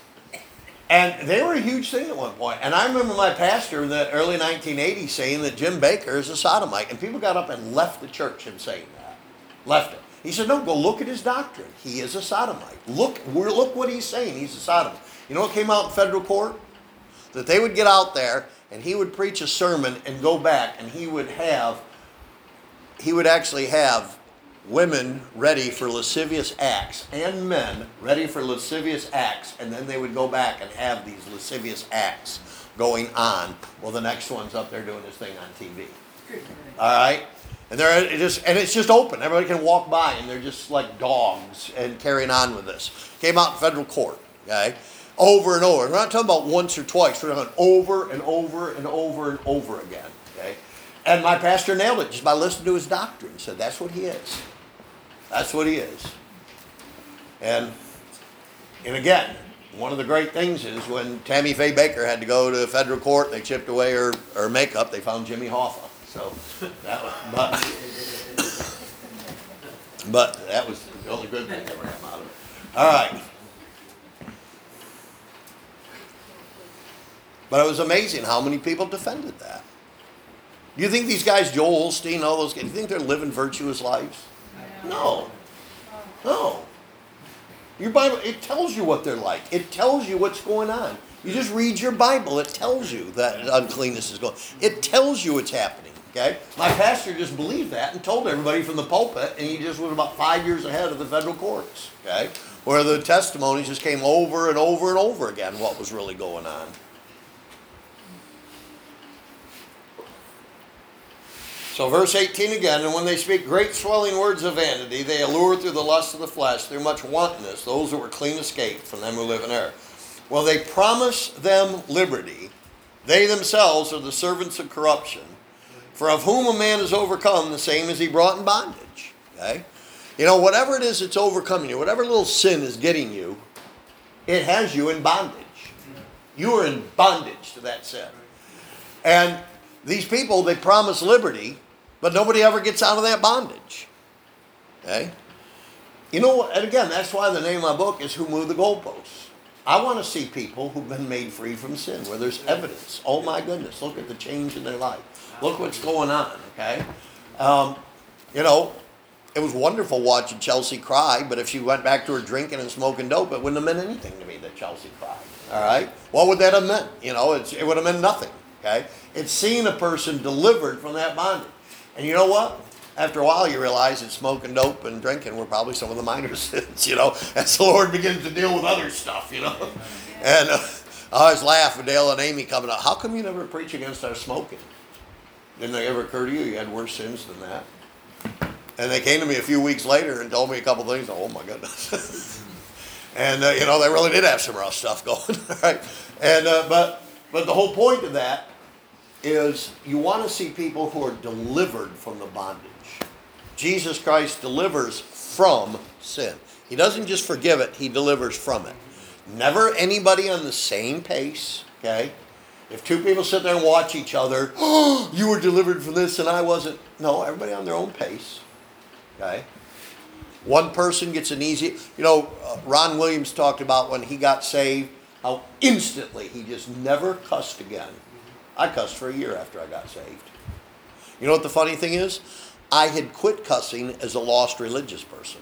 And they were a huge thing at one point. And I remember my pastor in the early nineteen eighties saying that Jim Baker is a sodomite. And people got up and left the church him saying that. Left it. He said, no, go look at his doctrine. He is a sodomite. Look, we're, look what he's saying. He's a sodomite. You know what came out in federal court? That they would get out there and he would preach a sermon and go back and he would have, he would actually have women ready for lascivious acts and men ready for lascivious acts, and then they would go back and have these lascivious acts going on. Well, the next one's up there doing his thing on T V. All right? And they're it just and it's just open. Everybody can walk by and they're just like dogs and carrying on with this. Came out in federal court, okay? Over and over. We're not talking about once or twice. We're talking over and over and over and over again, okay? And my pastor nailed it just by listening to his doctrine. He said, that's what he is. That's what he is. And, and again, one of the great things is when Tammy Faye Baker had to go to federal court, they chipped away her, her makeup, they found Jimmy Hoffa. So, that was, but, but that was the only good thing that ever came out of it. All right. But it was amazing how many people defended that. Do you think these guys, Joel Osteen, all those guys, do you think they're living virtuous lives? No. No. Your Bible, it tells you what they're like. It tells you what's going on. You just read your Bible. It tells you that uncleanness is going on. It tells you what's happening. Okay? My pastor just believed that and told everybody from the pulpit, and he just was about five years ahead of the federal courts. Okay? Where the testimonies just came over and over and over again what was really going on. So verse eighteen again, and when they speak great swelling words of vanity, they allure through the lust of the flesh, through much wantonness, those who were clean escaped from them who live in error. Well, they promise them liberty. They themselves are the servants of corruption. For of whom a man is overcome, the same is he brought in bondage. Okay? You know, whatever it is that's overcoming you, whatever little sin is getting you, it has you in bondage. You are in bondage to that sin. And these people, they promise liberty, but nobody ever gets out of that bondage. Okay? You know what? And again, that's why the name of my book is Who Moved the Goalposts. I want to see people who've been made free from sin, where there's evidence. Oh my goodness, look at the change in their life. Look what's going on, okay? Um, you know, it was wonderful watching Chelsea cry, but if she went back to her drinking and smoking dope, it wouldn't have meant anything to me that Chelsea cried, all right? What would that have meant? You know, it's, it would have meant nothing, okay? It's seeing a person delivered from that bondage. And you know what? After a while, you realize that smoking dope and drinking were probably some of the minor sins, you know, as the Lord begins to deal with other stuff, you know. And uh, I always laugh with Dale and Amy coming out. How come you never preach against our smoking? Didn't it ever occur to you you had worse sins than that? And they came to me a few weeks later and told me a couple things. Oh, my goodness. And, uh, you know, they really did have some rough stuff going, right? And, uh, but, but the whole point of that is you want to see people who are delivered from the bondage. Jesus Christ delivers from sin. He doesn't just forgive it, he delivers from it. Never anybody on the same pace, okay? If two people sit there and watch each other, oh, you were delivered from this and I wasn't. No, everybody on their own pace, okay? One person gets an easy, you know, uh, Ron Williams talked about when he got saved, how instantly he just never cussed again. I cussed for a year after I got saved. You know what the funny thing is? I had quit cussing as a lost religious person.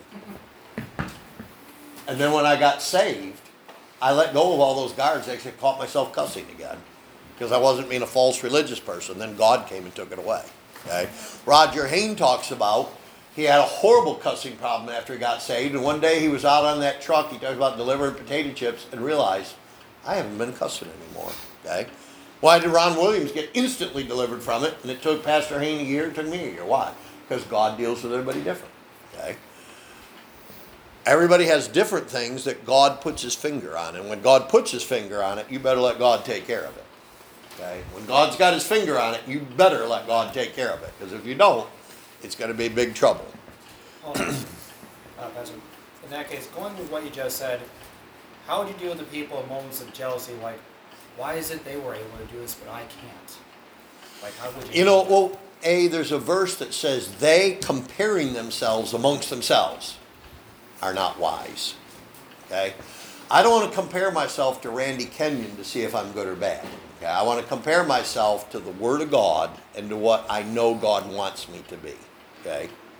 And then when I got saved, I let go of all those guards. I actually caught myself cussing again because I wasn't being a false religious person. Then God came and took it away. Okay? Roger Hayne talks about he had a horrible cussing problem after he got saved. And one day he was out on that truck. He talks about delivering potato chips and realized, I haven't been cussing anymore. Okay? Why did Ron Williams get instantly delivered from it? And it took Pastor Hayne a year, it took me a year. Why? Because God deals with everybody different. Okay? Everybody has different things that God puts his finger on. And when God puts his finger on it, you better let God take care of it. Okay? When God's got his finger on it, you better let God take care of it. Because if you don't, it's going to be big trouble. Well, uh, Pastor, in that case, going with what you just said, how would you deal with the people in moments of jealousy? Like, why is it they were able to do this, but I can't? Like, how would you? You know, well, A, there's a verse that says, they comparing themselves amongst themselves are not wise. Okay? I don't want to compare myself to Randy Kenyon to see if I'm good or bad. Okay? I want to compare myself to the Word of God and to what I know God wants me to be. Okay?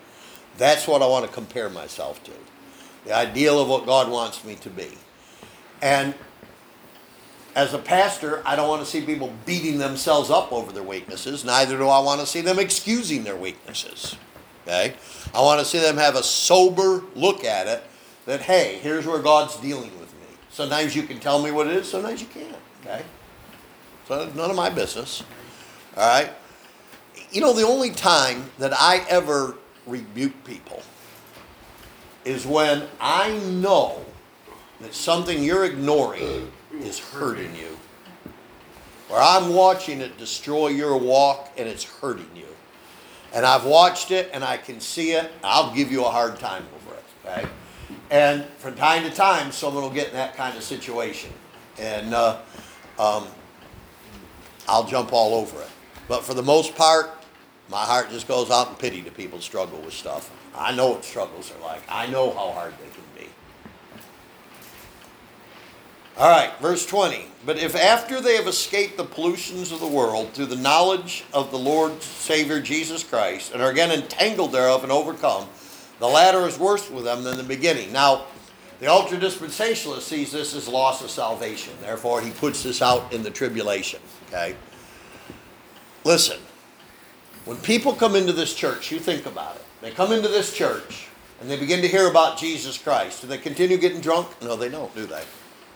That's what I want to compare myself to. The ideal of what God wants me to be. And as a pastor, I don't want to see people beating themselves up over their weaknesses. Neither do I want to see them excusing their weaknesses. Okay? I want to see them have a sober look at it that, hey, here's where God's dealing with me. Sometimes you can tell me what it is, sometimes you can't. Okay? So none of my business. All right? You know, the only time that I ever rebuke people is when I know that something you're ignoring is hurting you. Or I'm watching it destroy your walk and it's hurting you. And I've watched it and I can see it. I'll give you a hard time over it. Okay? And from time to time, someone will get in that kind of situation. And uh, um, I'll jump all over it. But for the most part, my heart just goes out in pity to people who struggle with stuff. I know what struggles are like. I know how hard they can be. All right, verse twenty. But if after they have escaped the pollutions of the world through the knowledge of the Lord Savior Jesus Christ, and are again entangled thereof and overcome, the latter is worse with them than the beginning. Now, the ultra-dispensationalist sees this as loss of salvation. Therefore, he puts this out in the tribulation. Okay? Listen. When people come into this church, you think about it. They come into this church and they begin to hear about Jesus Christ. Do they continue getting drunk? No, they don't, do they?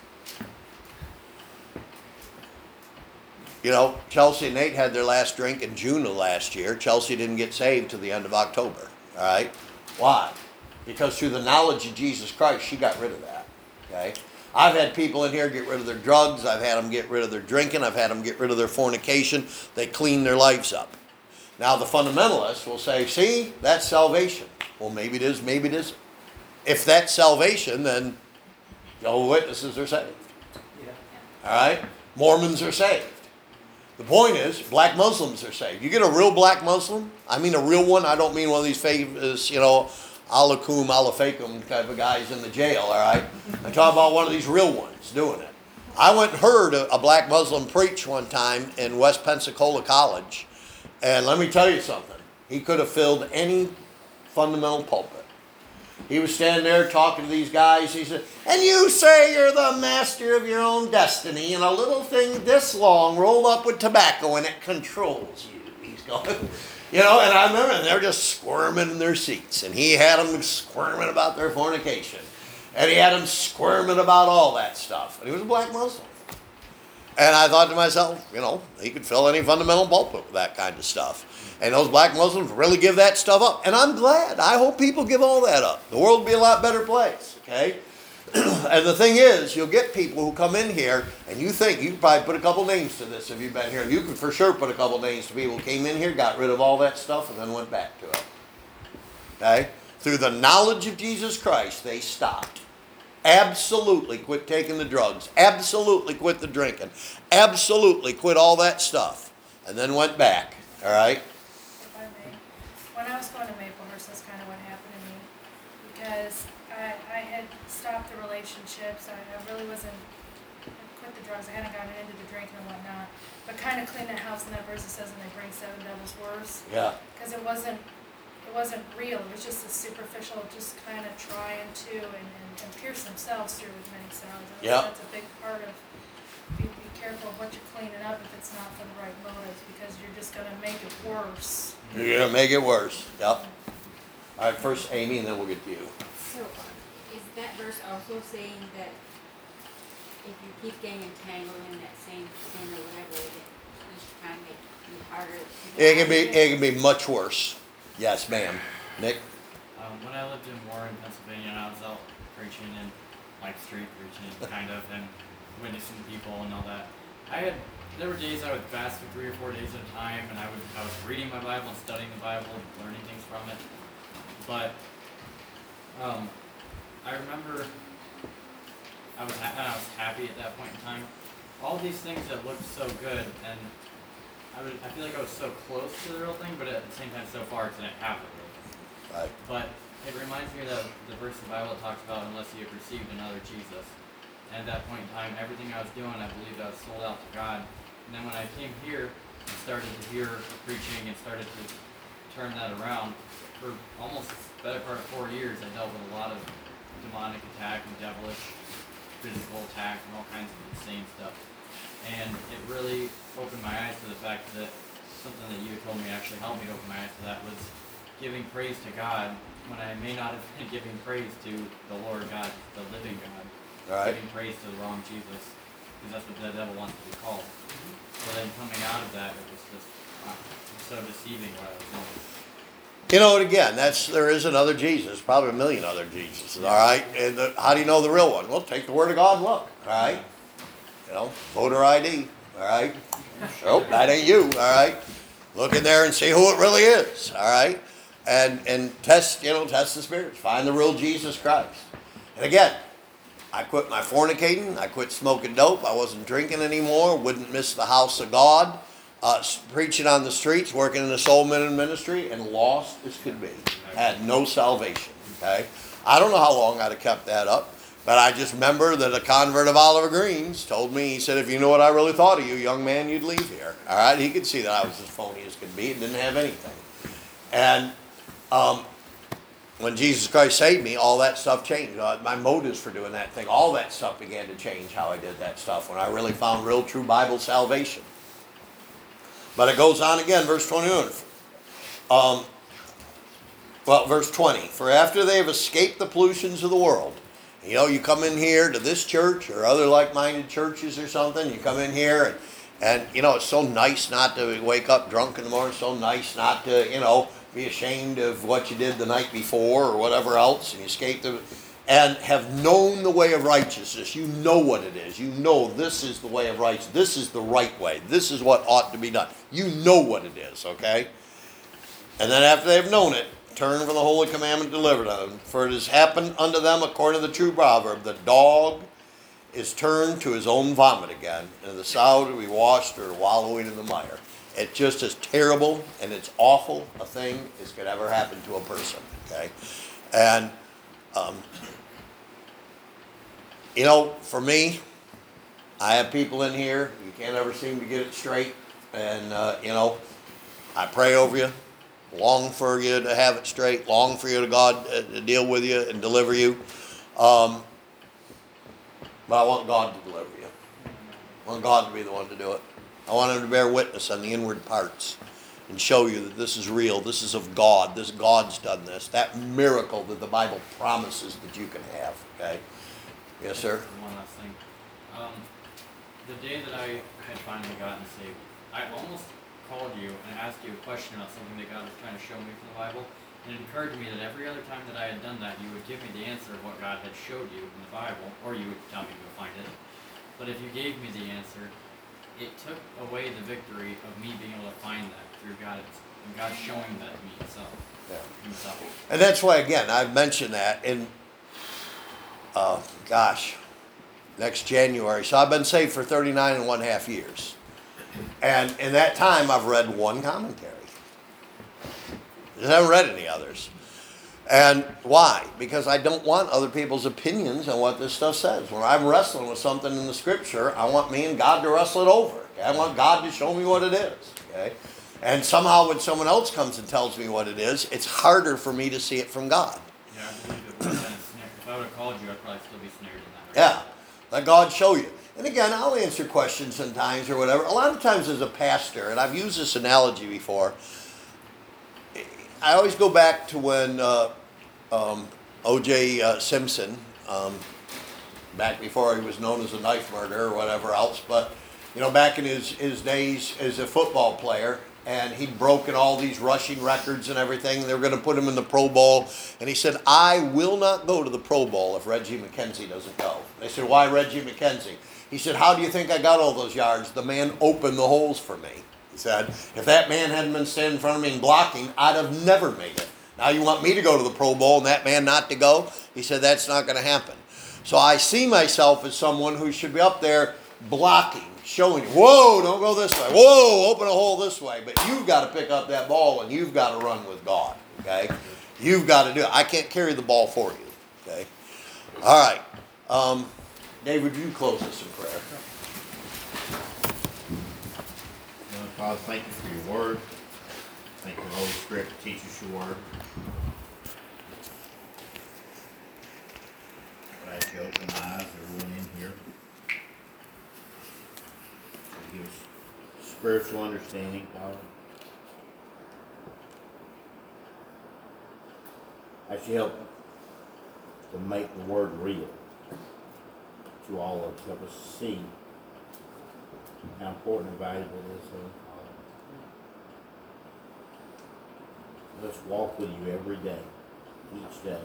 You know, Chelsea and Nate had their last drink in June of last year. Chelsea didn't get saved till the end of October. All right? Why? Because through the knowledge of Jesus Christ, she got rid of that. Okay? I've had people in here get rid of their drugs. I've had them get rid of their drinking. I've had them get rid of their fornication. They clean their lives up. Now, the fundamentalists will say, see, that's salvation. Well, maybe it is, maybe it isn't. If that's salvation, then Jehovah's Witnesses are saved. Yeah. All right? Mormons are saved. The point is, black Muslims are saved. You get a real black Muslim, I mean a real one, I don't mean one of these famous, you know, alakum, alafakum type of guys in the jail, all right? I'm talking about one of these real ones doing it. I went and heard a, a black Muslim preach one time in West Pensacola College. And let me tell you something. He could have filled any fundamental pulpit. He was standing there talking to these guys. He said, and you say you're the master of your own destiny, and a little thing this long rolled up with tobacco, and it controls you. He's going, you know, and I remember they're just squirming in their seats. And he had them squirming about their fornication. And he had them squirming about all that stuff. And he was a black Muslim. And I thought to myself, you know, he could fill any fundamental pulpit with that kind of stuff. And those black Muslims really give that stuff up. And I'm glad. I hope people give all that up. The world will be a lot better place, okay? And the thing is, you'll get people who come in here, and you think, you can probably put a couple names to this if you've been here. You can for sure put a couple names to people who came in here, got rid of all that stuff, and then went back to it. Okay? Through the knowledge of Jesus Christ, they stopped. Absolutely quit taking the drugs. Absolutely quit the drinking. Absolutely quit all that stuff. And then went back. All right? If I may, when I was going to Maplehurst, that's kind of what happened to me. Because I, I had stopped the relationships. I, I really wasn't, I quit the drugs. I hadn't gotten into the drinking and whatnot. But kind of clean that house, and that verse that says, and they bring seven devils worse. Yeah. Because it wasn't, it wasn't real. It was just a superficial, just kind of trying to and, and, and pierce themselves through with many sorrows. That's, Yeah. that's a big part of, be, be careful of what you're cleaning up if it's not for the right motives, because you're just going to make it worse. You're going to make it worse. Yep. All right, first Amy, and then we'll get to you. So, is that verse also saying that if you keep getting entangled in that same sin or whatever, that each time it be harder to get It can out be, of it? it can be much worse. Yes, ma'am. Nick? Um, when I lived in Warren, Pennsylvania, and I was out preaching and like street preaching, kind of, and witnessing people and all that, I had there were days I would fast for three or four days at a time, and I would I was reading my Bible and studying the Bible and learning things from it. But um, I remember I was ha- I was happy at that point in time. All these things that looked so good, and I would I feel like I was so close to the real thing, but at the same time so far because I didn't have the real thing. Right. But it reminds me of the, the verse of the Bible that talks about unless you have received another Jesus. And at that point in time, everything I was doing, I believed I was sold out to God. And then when I came here and started to hear preaching and started to turn that around, for almost better part of four years, I dealt with a lot of demonic attack and devilish physical attack and all kinds of insane stuff. And it really opened my eyes to the fact that something that you had told me actually helped me to open my eyes to that was giving praise to God when I may not have been giving praise to the Lord God, the living God. All right. Giving praise to the wrong Jesus, because that's what the devil wants to be called. So then coming out of that, it was just uh, so deceiving what I was doing. You know, and again, that's there is another Jesus, probably a million other Jesuses. All right. And the, how do you know the real one? Well, take the Word of God and look. All right. You know, voter I D. All right. Oh, that ain't you. All right. Look in there and see who it really is. All right. And and test, you know, test the spirits. Find the real Jesus Christ. And again, I quit my fornicating. I quit smoking dope. I wasn't drinking anymore. Wouldn't miss the house of God. Uh, preaching on the streets, working in the soul winning ministry, and lost as could be. Had no salvation. Okay. I don't know how long I'd have kept that up. But I just remember that a convert of Oliver Green's told me, he said, if you knew what I really thought of you, young man, you'd leave here. All right? He could see that I was as phony as could be and didn't have anything. And um, when Jesus Christ saved me, all that stuff changed. Uh, my motives for doing that thing, all that stuff began to change how I did that stuff when I really found real, true Bible salvation. But it goes on again, verse twenty-one. Um, well, verse twenty. For after they have escaped the pollutions of the world, you know, you come in here to this church or other like-minded churches or something, you come in here and, and, you know, it's so nice not to wake up drunk in the morning, so nice not to, you know, be ashamed of what you did the night before or whatever else, and you escape the, and have known the way of righteousness. You know what it is. You know this is the way of righteousness. This is the right way. This is what ought to be done. You know what it is, okay? And then after they've known it, turn from the holy commandment delivered unto them. For it has happened unto them according to the true proverb, the dog is turned to his own vomit again, and the sow to be washed or wallowing in the mire. It's just as terrible and it's awful a thing as could ever happen to a person. Okay, and um, you know, for me, I have people in here you can't ever seem to get it straight, and uh, you know, I pray over you. Long for you to have it straight, long for you to God uh, to deal with you and deliver you. Um, but I want God to deliver you. I want God to be the one to do it. I want Him to bear witness on the inward parts and show you that this is real, this is of God, this God's done this. That miracle that the Bible promises that you can have. Okay? Yes, sir? One last thing. Um, the day that I had finally gotten saved, I almost called you and asked you a question about something that God was trying to show me from the Bible, and it occurred to me that every other time that I had done that, you would give me the answer of what God had showed you in the Bible, or you would tell me to go find it. But if you gave me the answer, it took away the victory of me being able to find that through God and God showing that to me himself. Yeah. himself. And that's why, again, I've mentioned that in, uh, gosh, next January. So I've been saved for thirty-nine and one half years. And in that time, I've read one commentary. I haven't read any others. And why? Because I don't want other people's opinions on what this stuff says. When I'm wrestling with something in the Scripture, I want me and God to wrestle it over. Okay? I want God to show me what it is. Okay? And somehow when someone else comes and tells me what it is, it's harder for me to see it from God. Yeah, I believe it would have been a snare. If I would have called you, I'd probably still be snared in that. Yeah. Let God show you. And again, I'll answer questions sometimes or whatever. A lot of times as a pastor, and I've used this analogy before, I always go back to when uh, um, O J Uh, Simpson, um, back before he was known as a knife murderer or whatever else, but, you know, back in his, his days as a football player, and he'd broken all these rushing records and everything. They were going to put him in the Pro Bowl. And he said, I will not go to the Pro Bowl if Reggie McKenzie doesn't go. They said, why Reggie McKenzie? He said, how do you think I got all those yards? The man opened the holes for me. He said, if that man hadn't been standing in front of me and blocking, I'd have never made it. Now you want me to go to the Pro Bowl and that man not to go? He said, that's not going to happen. So I see myself as someone who should be up there blocking, showing you, whoa, don't go this way. Whoa, open a hole this way. But you've got to pick up that ball and you've got to run with God. Okay? You've got to do it. I can't carry the ball for you. Okay? All right. Um, Dave, would you close us in prayer? Lord God, thank you for your word. Thank you for the Holy Spirit to teach us your word. spiritual understanding, Father. As you help to make the word real to all of us, help us see how important and valuable it is, Heavenly Father. Let's walk with you every day, each day.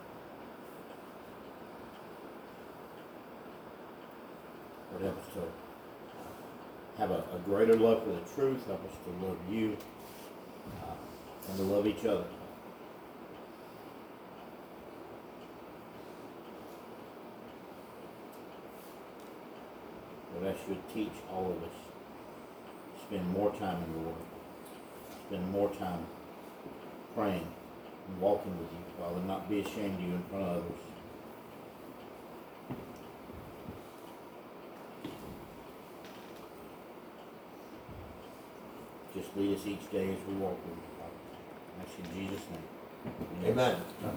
Lord, help us to have a, a greater love for the truth. Help us to love you uh, and to love each other. Lord, I should teach all of us to spend more time in your word, spend more time praying and walking with you, Father, not be ashamed of you in front of others. Just lead us each day as we walk with you, Father. I ask in Jesus' name. Amen.